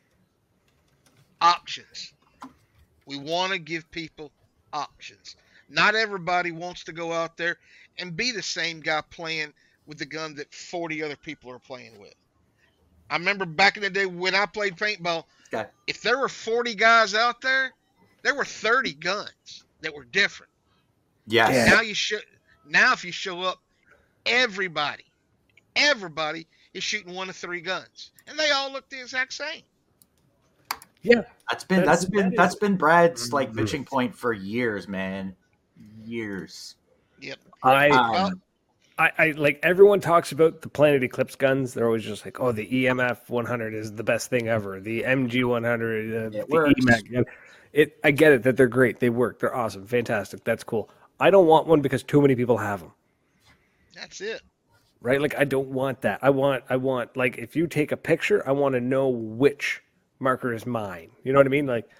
options. We want to give people options. Not everybody wants to go out there and be the same guy playing with the gun that forty other people are playing with. I remember back in the day when I played paintball, Okay. if there were forty guys out there, there were thirty guns that were different. Yes. Yeah. Now you should. Now if you show up, everybody, everybody is shooting one of three guns, and they all look the exact same. Yeah, That's been That's- that's been that is- that's been Brad's like Mhm. bitching point for years, man. Years. Yep. I Um, Well, I, I like everyone talks about the Planet Eclipse guns. They're always just like, oh, the E M F one hundred is the best thing ever. The M G one hundred, uh, It the works. E MAC. gun. It. I get it that they're great. They work. They're awesome. Fantastic. That's cool. I don't want one because too many people have them. That's it. Right? Like I don't want that. I want. I want like if you take a picture, I want to know which marker is mine. You know what I mean? Like.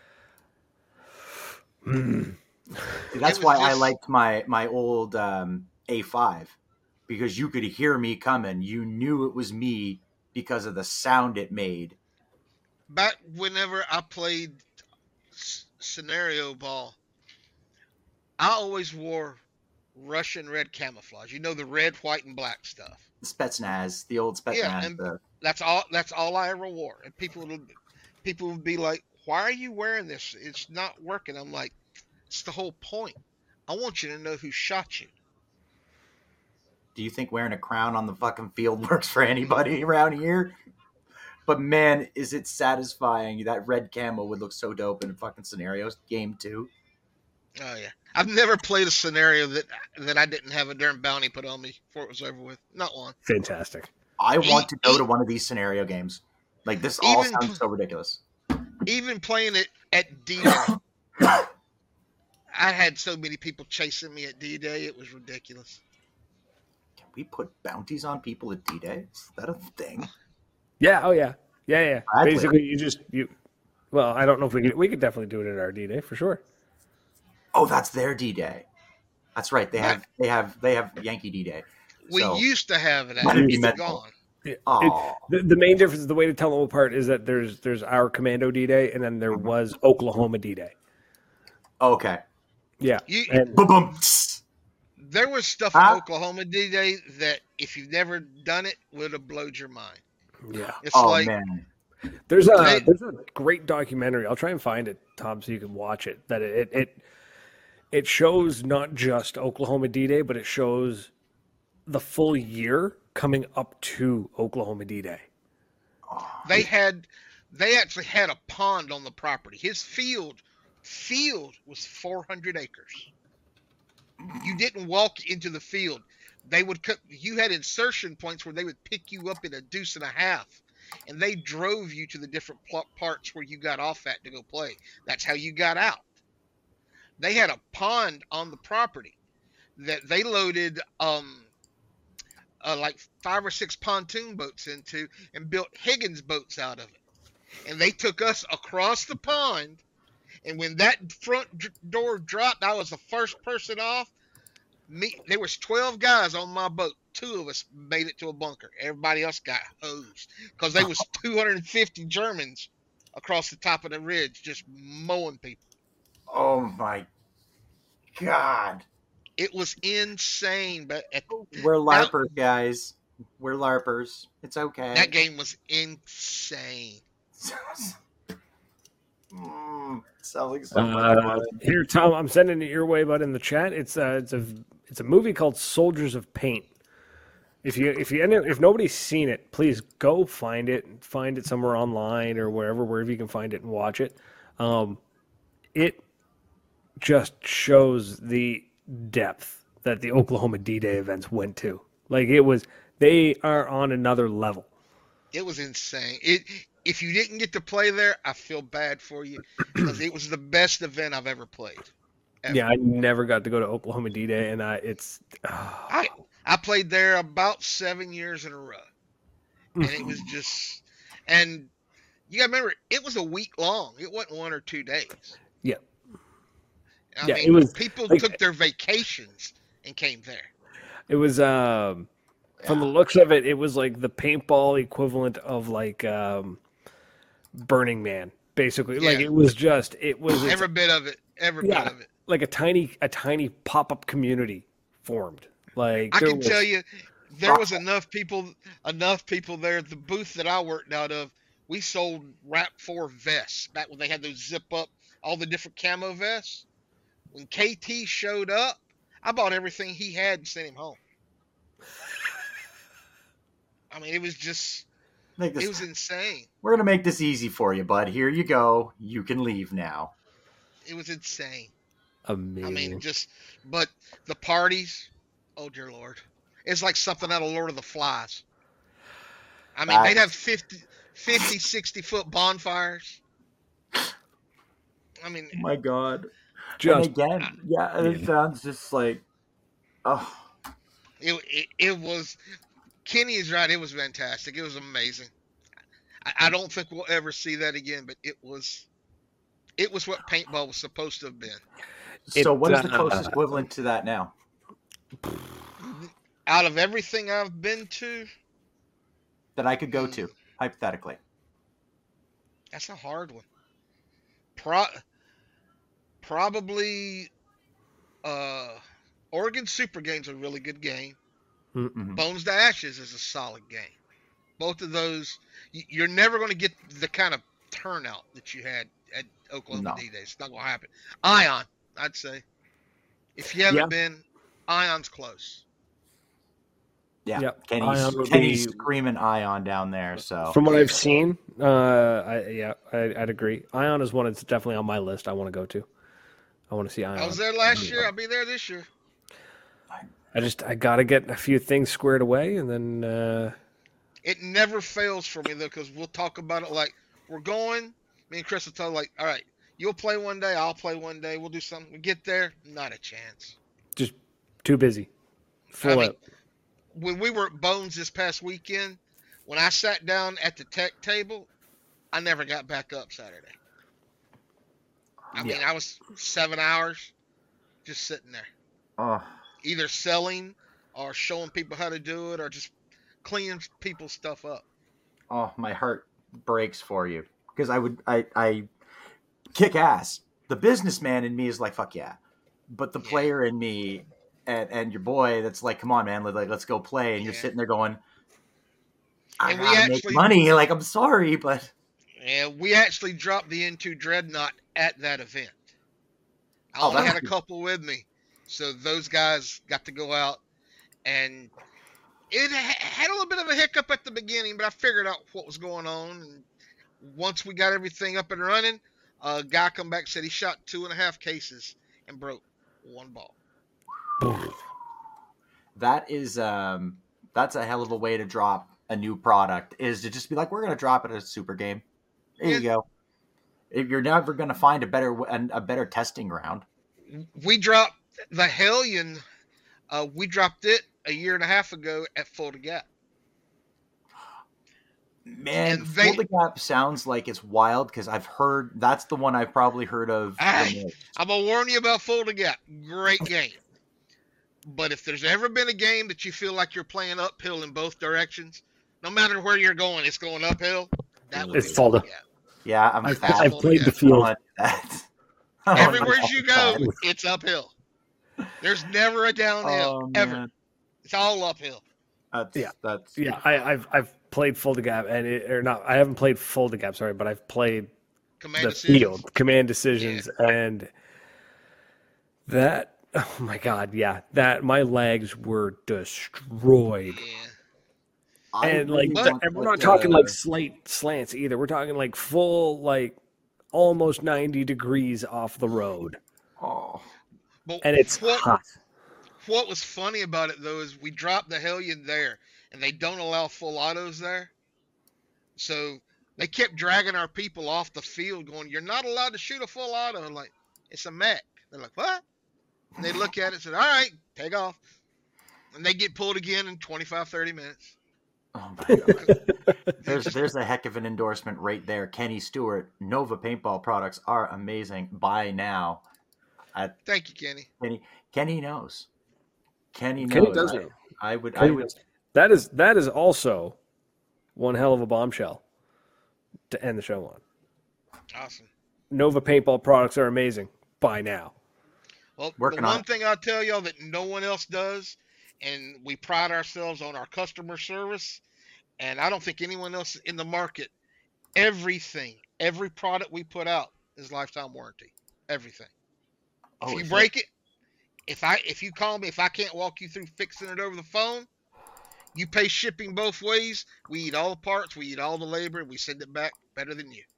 Mm. That's It was why I just- liked my my old um, A five, because you could hear me coming. You knew it was me because of the sound it made. Back whenever I played s- scenario ball, I always wore Russian red camouflage. You know, the red, white, and black stuff. The Spetsnaz, the old Spetsnaz. Yeah, and- the- That's all. That's all I ever wore. And people would people would be like, "Why are you wearing this? It's not working." I'm like, "It's the whole point. I want you to know who shot you." do you think wearing a crown on the fucking field works for anybody around here? But man, is it satisfying. That red camo would look so dope in a fucking scenarios game too. Oh yeah, I've never played a scenario that that I didn't have a darn bounty put on me before it was over with. Not one. Fantastic. I want to go E- to one of these scenario games. Like, this all Even- sounds so ridiculous. Even playing it at D-Day, I had so many people chasing me at D-Day. It was ridiculous. Can we put bounties on people at D-Day? Is that a thing? Yeah. Oh yeah. Yeah. Yeah. I'd play Basically, you just you. Well, I don't know if we could. We could definitely do it at our D Day for sure. Oh, that's their D-Day. That's right. They have they have they have Yankee D-Day. We So- used to have it. Might it be It's mental? gone. It- Oh, the, the main difference, the way to tell them apart, is that there's there's our Commando D Day, and then there was Oklahoma D Day. okay. Yeah, You, and Boom, boom. there was stuff Huh? in Oklahoma D-Day that if you've never done it would have blowed your mind. yeah, It's Oh like man, there's a They- there's a great documentary. I'll try and find it, Tom, so you can watch it. That it it it shows not just Oklahoma D Day, but it shows the full year coming up to Oklahoma D Day. they had they actually had a pond on the property. His field field was four hundred acres. You didn't walk into the field. They would cut, you had insertion points where they would pick you up in a deuce and a half, and they drove you to the different pl- parts where you got off at to go play. That's how you got out. They had a pond on the property that they loaded um uh, like five or six pontoon boats into and built Higgins boats out of it. And they took us across the pond. And when that front d- door dropped, I was the first person off. Me, there was twelve guys on my boat. Two of us made it to a bunker. Everybody else got hosed because there was two hundred fifty Germans across the top of the ridge just mowing people. oh my god. It was insane, but at, We're larpers, guys. We're larpers. It's okay. that game was insane. mm, sounds like so Uh, much fun. here, Tom, I'm sending it your way, bud, in the chat. It's a it's a it's a movie called Soldiers of Paint. If you if you if nobody's seen it, please go find it. Find it somewhere online or wherever wherever you can find it and watch it. Um, it just shows the depth that the Oklahoma D-Day events went to. Like it was, they are on another level. It was insane. It if you didn't get to play there, I feel bad for you because it was the best event I've ever played. Ever. Yeah, I never got to go to Oklahoma D-Day, and I it's. Oh. I I played there about seven years in a row, and it was just and you gotta remember it was a week long. It wasn't one or two days. Yeah. I Yeah, mean, it was, people like- took their vacations and came there. It was um, from the looks of it, it was like the paintball equivalent of like um, Burning Man, basically. Like Yeah. it was just it was it's Every bit of it. Every Yeah. bit of it. like a tiny a tiny pop up community formed. Like I there can was, tell you, there was enough people, enough people there. At the booth that I worked out of, we sold Rap Four vests back when they had those zip up, all the different camo vests. When K T showed up, I bought everything he had and sent him home. I mean, it was just, Make this- it was insane. We're gonna make this easy for you, bud. Here you go. You can leave now. It was insane. amazing. I mean, just, but the parties, oh dear Lord. It's like something out of Lord of the Flies. I mean, they'd That's- have fifty, fifty, sixty foot bonfires. I mean, Oh my god. Just and again, yeah, it Yeah. sounds just like, oh, it, it it was. Kenny is right. It was fantastic. It was amazing. I, I don't think we'll ever see that again, but it was. It was what paintball was supposed to have been. so It, what is the uh, closest equivalent to that now? Out of everything I've been to, That I could go to, hypothetically. that's a hard one. Pro, probably, uh, Oregon Super Game's a really good game. Mhm. Bones to Ashes is a solid game. Both of those, y- you're never going to get the kind of turnout that you had at Oklahoma No. D-Day. It's not going to happen. Ion, I'd say. If you haven't Yeah. been, Ion's close. Yeah, Yep. Kenny's, Ion would Kenny's be- screaming Ion down there. So From what I've seen, uh, I, yeah, I, I'd agree. Ion is one that's definitely on my list. I want to go to. I want to see Ion. I was there last year. I'll be there this year. I just I gotta get a few things squared away, and then uh, It never fails for me though, because we'll talk about it like we're going. Me and Chris will tell like, all right, you'll play one day, I'll play one day. We'll do something. We get there, not a chance. just too busy, full I mean, out. when we were at Bones this past weekend, when I sat down at the tech table, I never got back up Saturday. I mean, I was seven hours just sitting there, oh, either selling or showing people how to do it or just cleaning people's stuff up. oh, my heart breaks for you because I would I I kick ass. The businessman in me is like fuck yeah, but the Yeah. player in me and and your boy that's like come on man, like let's go play, and you're Yeah. sitting there going, I And we gotta make actually- money. Like I'm sorry, but And we actually dropped the N two Dreadnought at that event. I Oh, only that's had a good. couple with me, so those guys got to go out, and it ha- had a little bit of a hiccup at the beginning, but I figured out what was going on. And once we got everything up and running, a guy come back and said he shot two and a half cases and broke one ball. that is um that's a hell of a way to drop a new product, is to just be like, we're gonna drop it at a super game. There you go. If you're never gonna find a better a better testing ground. We dropped the Hellion. Uh, we dropped it a year and a half ago at Fulda Gap. Man, And they- Full the Gap sounds like it's wild because I've heard that's the one I've probably heard of. the Ah, most. I'm gonna warn you about Fulda Gap. Great game. But if there's ever been a game that you feel like you're playing uphill in both directions, no matter where you're going, it's going uphill. That would It's be Fulda. Gap. Yeah, I'm I've, fat. I've played the I field. want that. I want Everywhere that you bad. go, it's uphill. There's never a downhill Oh, ever. man. It's all uphill. That's, Yeah. that's Yeah, I, I've I've played Full the Gap, and it, or not. I haven't played Full the Gap, sorry, but I've played Command the decisions. field, command decisions, and that. Oh my god, yeah, that my legs were destroyed. Yeah. I And like, really But- want and we're the- not talking like slight slants either. We're talking like full, like almost ninety degrees off the road, Oh, But and it's what, hot. what was funny about it though is we dropped the Hellion there, and they don't allow full autos there. So they kept dragging our people off the field, going, "You're not allowed to shoot a full auto." I'm like, it's a mech. They're like, "What?" And they look at it and say, "All right, take off." And they get pulled again in twenty-five, thirty minutes. oh my god. There's there's a heck of an endorsement right there. Kenny Stewart, Nova paintball products are amazing. Buy now. Thank you, Kenny. Kenny Kenny knows. Kenny knows. Kenny does I, know. I would I Kenny would does. That is that is also one hell of a bombshell to end the show on. Awesome. Nova paintball products are amazing. Buy now. Well, Working the on one it. thing I'll tell y'all that no one else does, and we pride ourselves on our customer service, and I don't think anyone else in the market, everything, every product we put out is lifetime warranty. Everything. If Oh, you shit. break it, if I if you call me, if I can't walk you through fixing it over the phone, you pay shipping both ways. We eat all the parts, we eat all the labor, and we send it back better than you.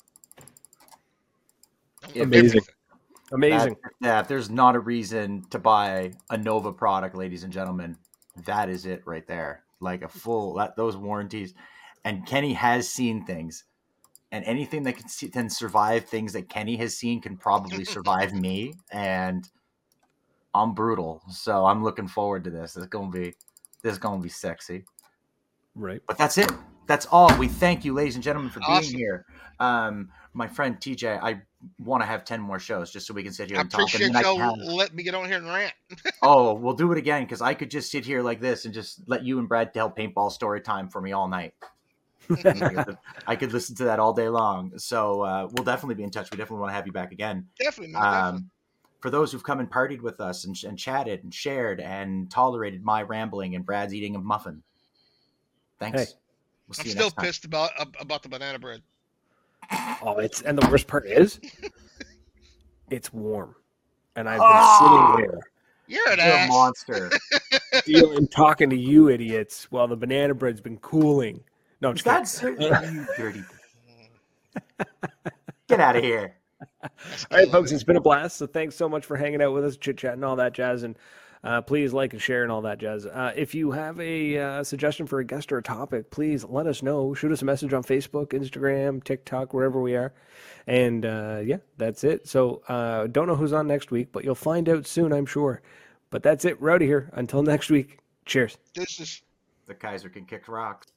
On Amazing. everything. Amazing. That, yeah, if there's not a reason to buy a Nova product, ladies and gentlemen, that is it right there. Like a full that those warranties, and Kenny has seen things, and anything that can, see, can survive things that Kenny has seen can probably survive me. And I'm brutal, so I'm looking forward to this. It's gonna be this is gonna be sexy. Right. But that's it. That's all. We thank you, ladies and gentlemen, for being Awesome. here. Um, my friend T J, I want to have ten more shows just so we can sit here I and talk. appreciate And then I y'all can have- letting me get on here and rant. Oh, we'll do it again because I could just sit here like this and just let you and Brad tell paintball story time for me all night. I could listen to that all day long. So uh, we'll definitely be in touch. We definitely want to have you back again. Definitely, man, definitely. Um, for those who've come and partied with us and, and chatted and shared and tolerated my rambling and Brad's eating a muffin, thanks. Hey. We'll see I'm you still next time. pissed about about the banana bread. Oh, it's and the worst part is, it's warm, and I've been Ah! sitting there You're an You're a ass. monster. feeling, talking to you idiots while the banana bread's been cooling. No, I'm Is just that kidding. ser- you dirty? Get out of here. All right, folks, it's been a blast. So thanks so much for hanging out with us, chit chat and all that jazz. And uh, please like and share and all that jazz. Uh, if you have a uh, suggestion for a guest or a topic, please let us know. Shoot us a message on Facebook, Instagram, TikTok, wherever we are. And uh, yeah, that's it. So uh, don't know who's on next week, but you'll find out soon, I'm sure. But that's it. Rowdy here. Until next week. Cheers. This is The Kaiser can kick rocks.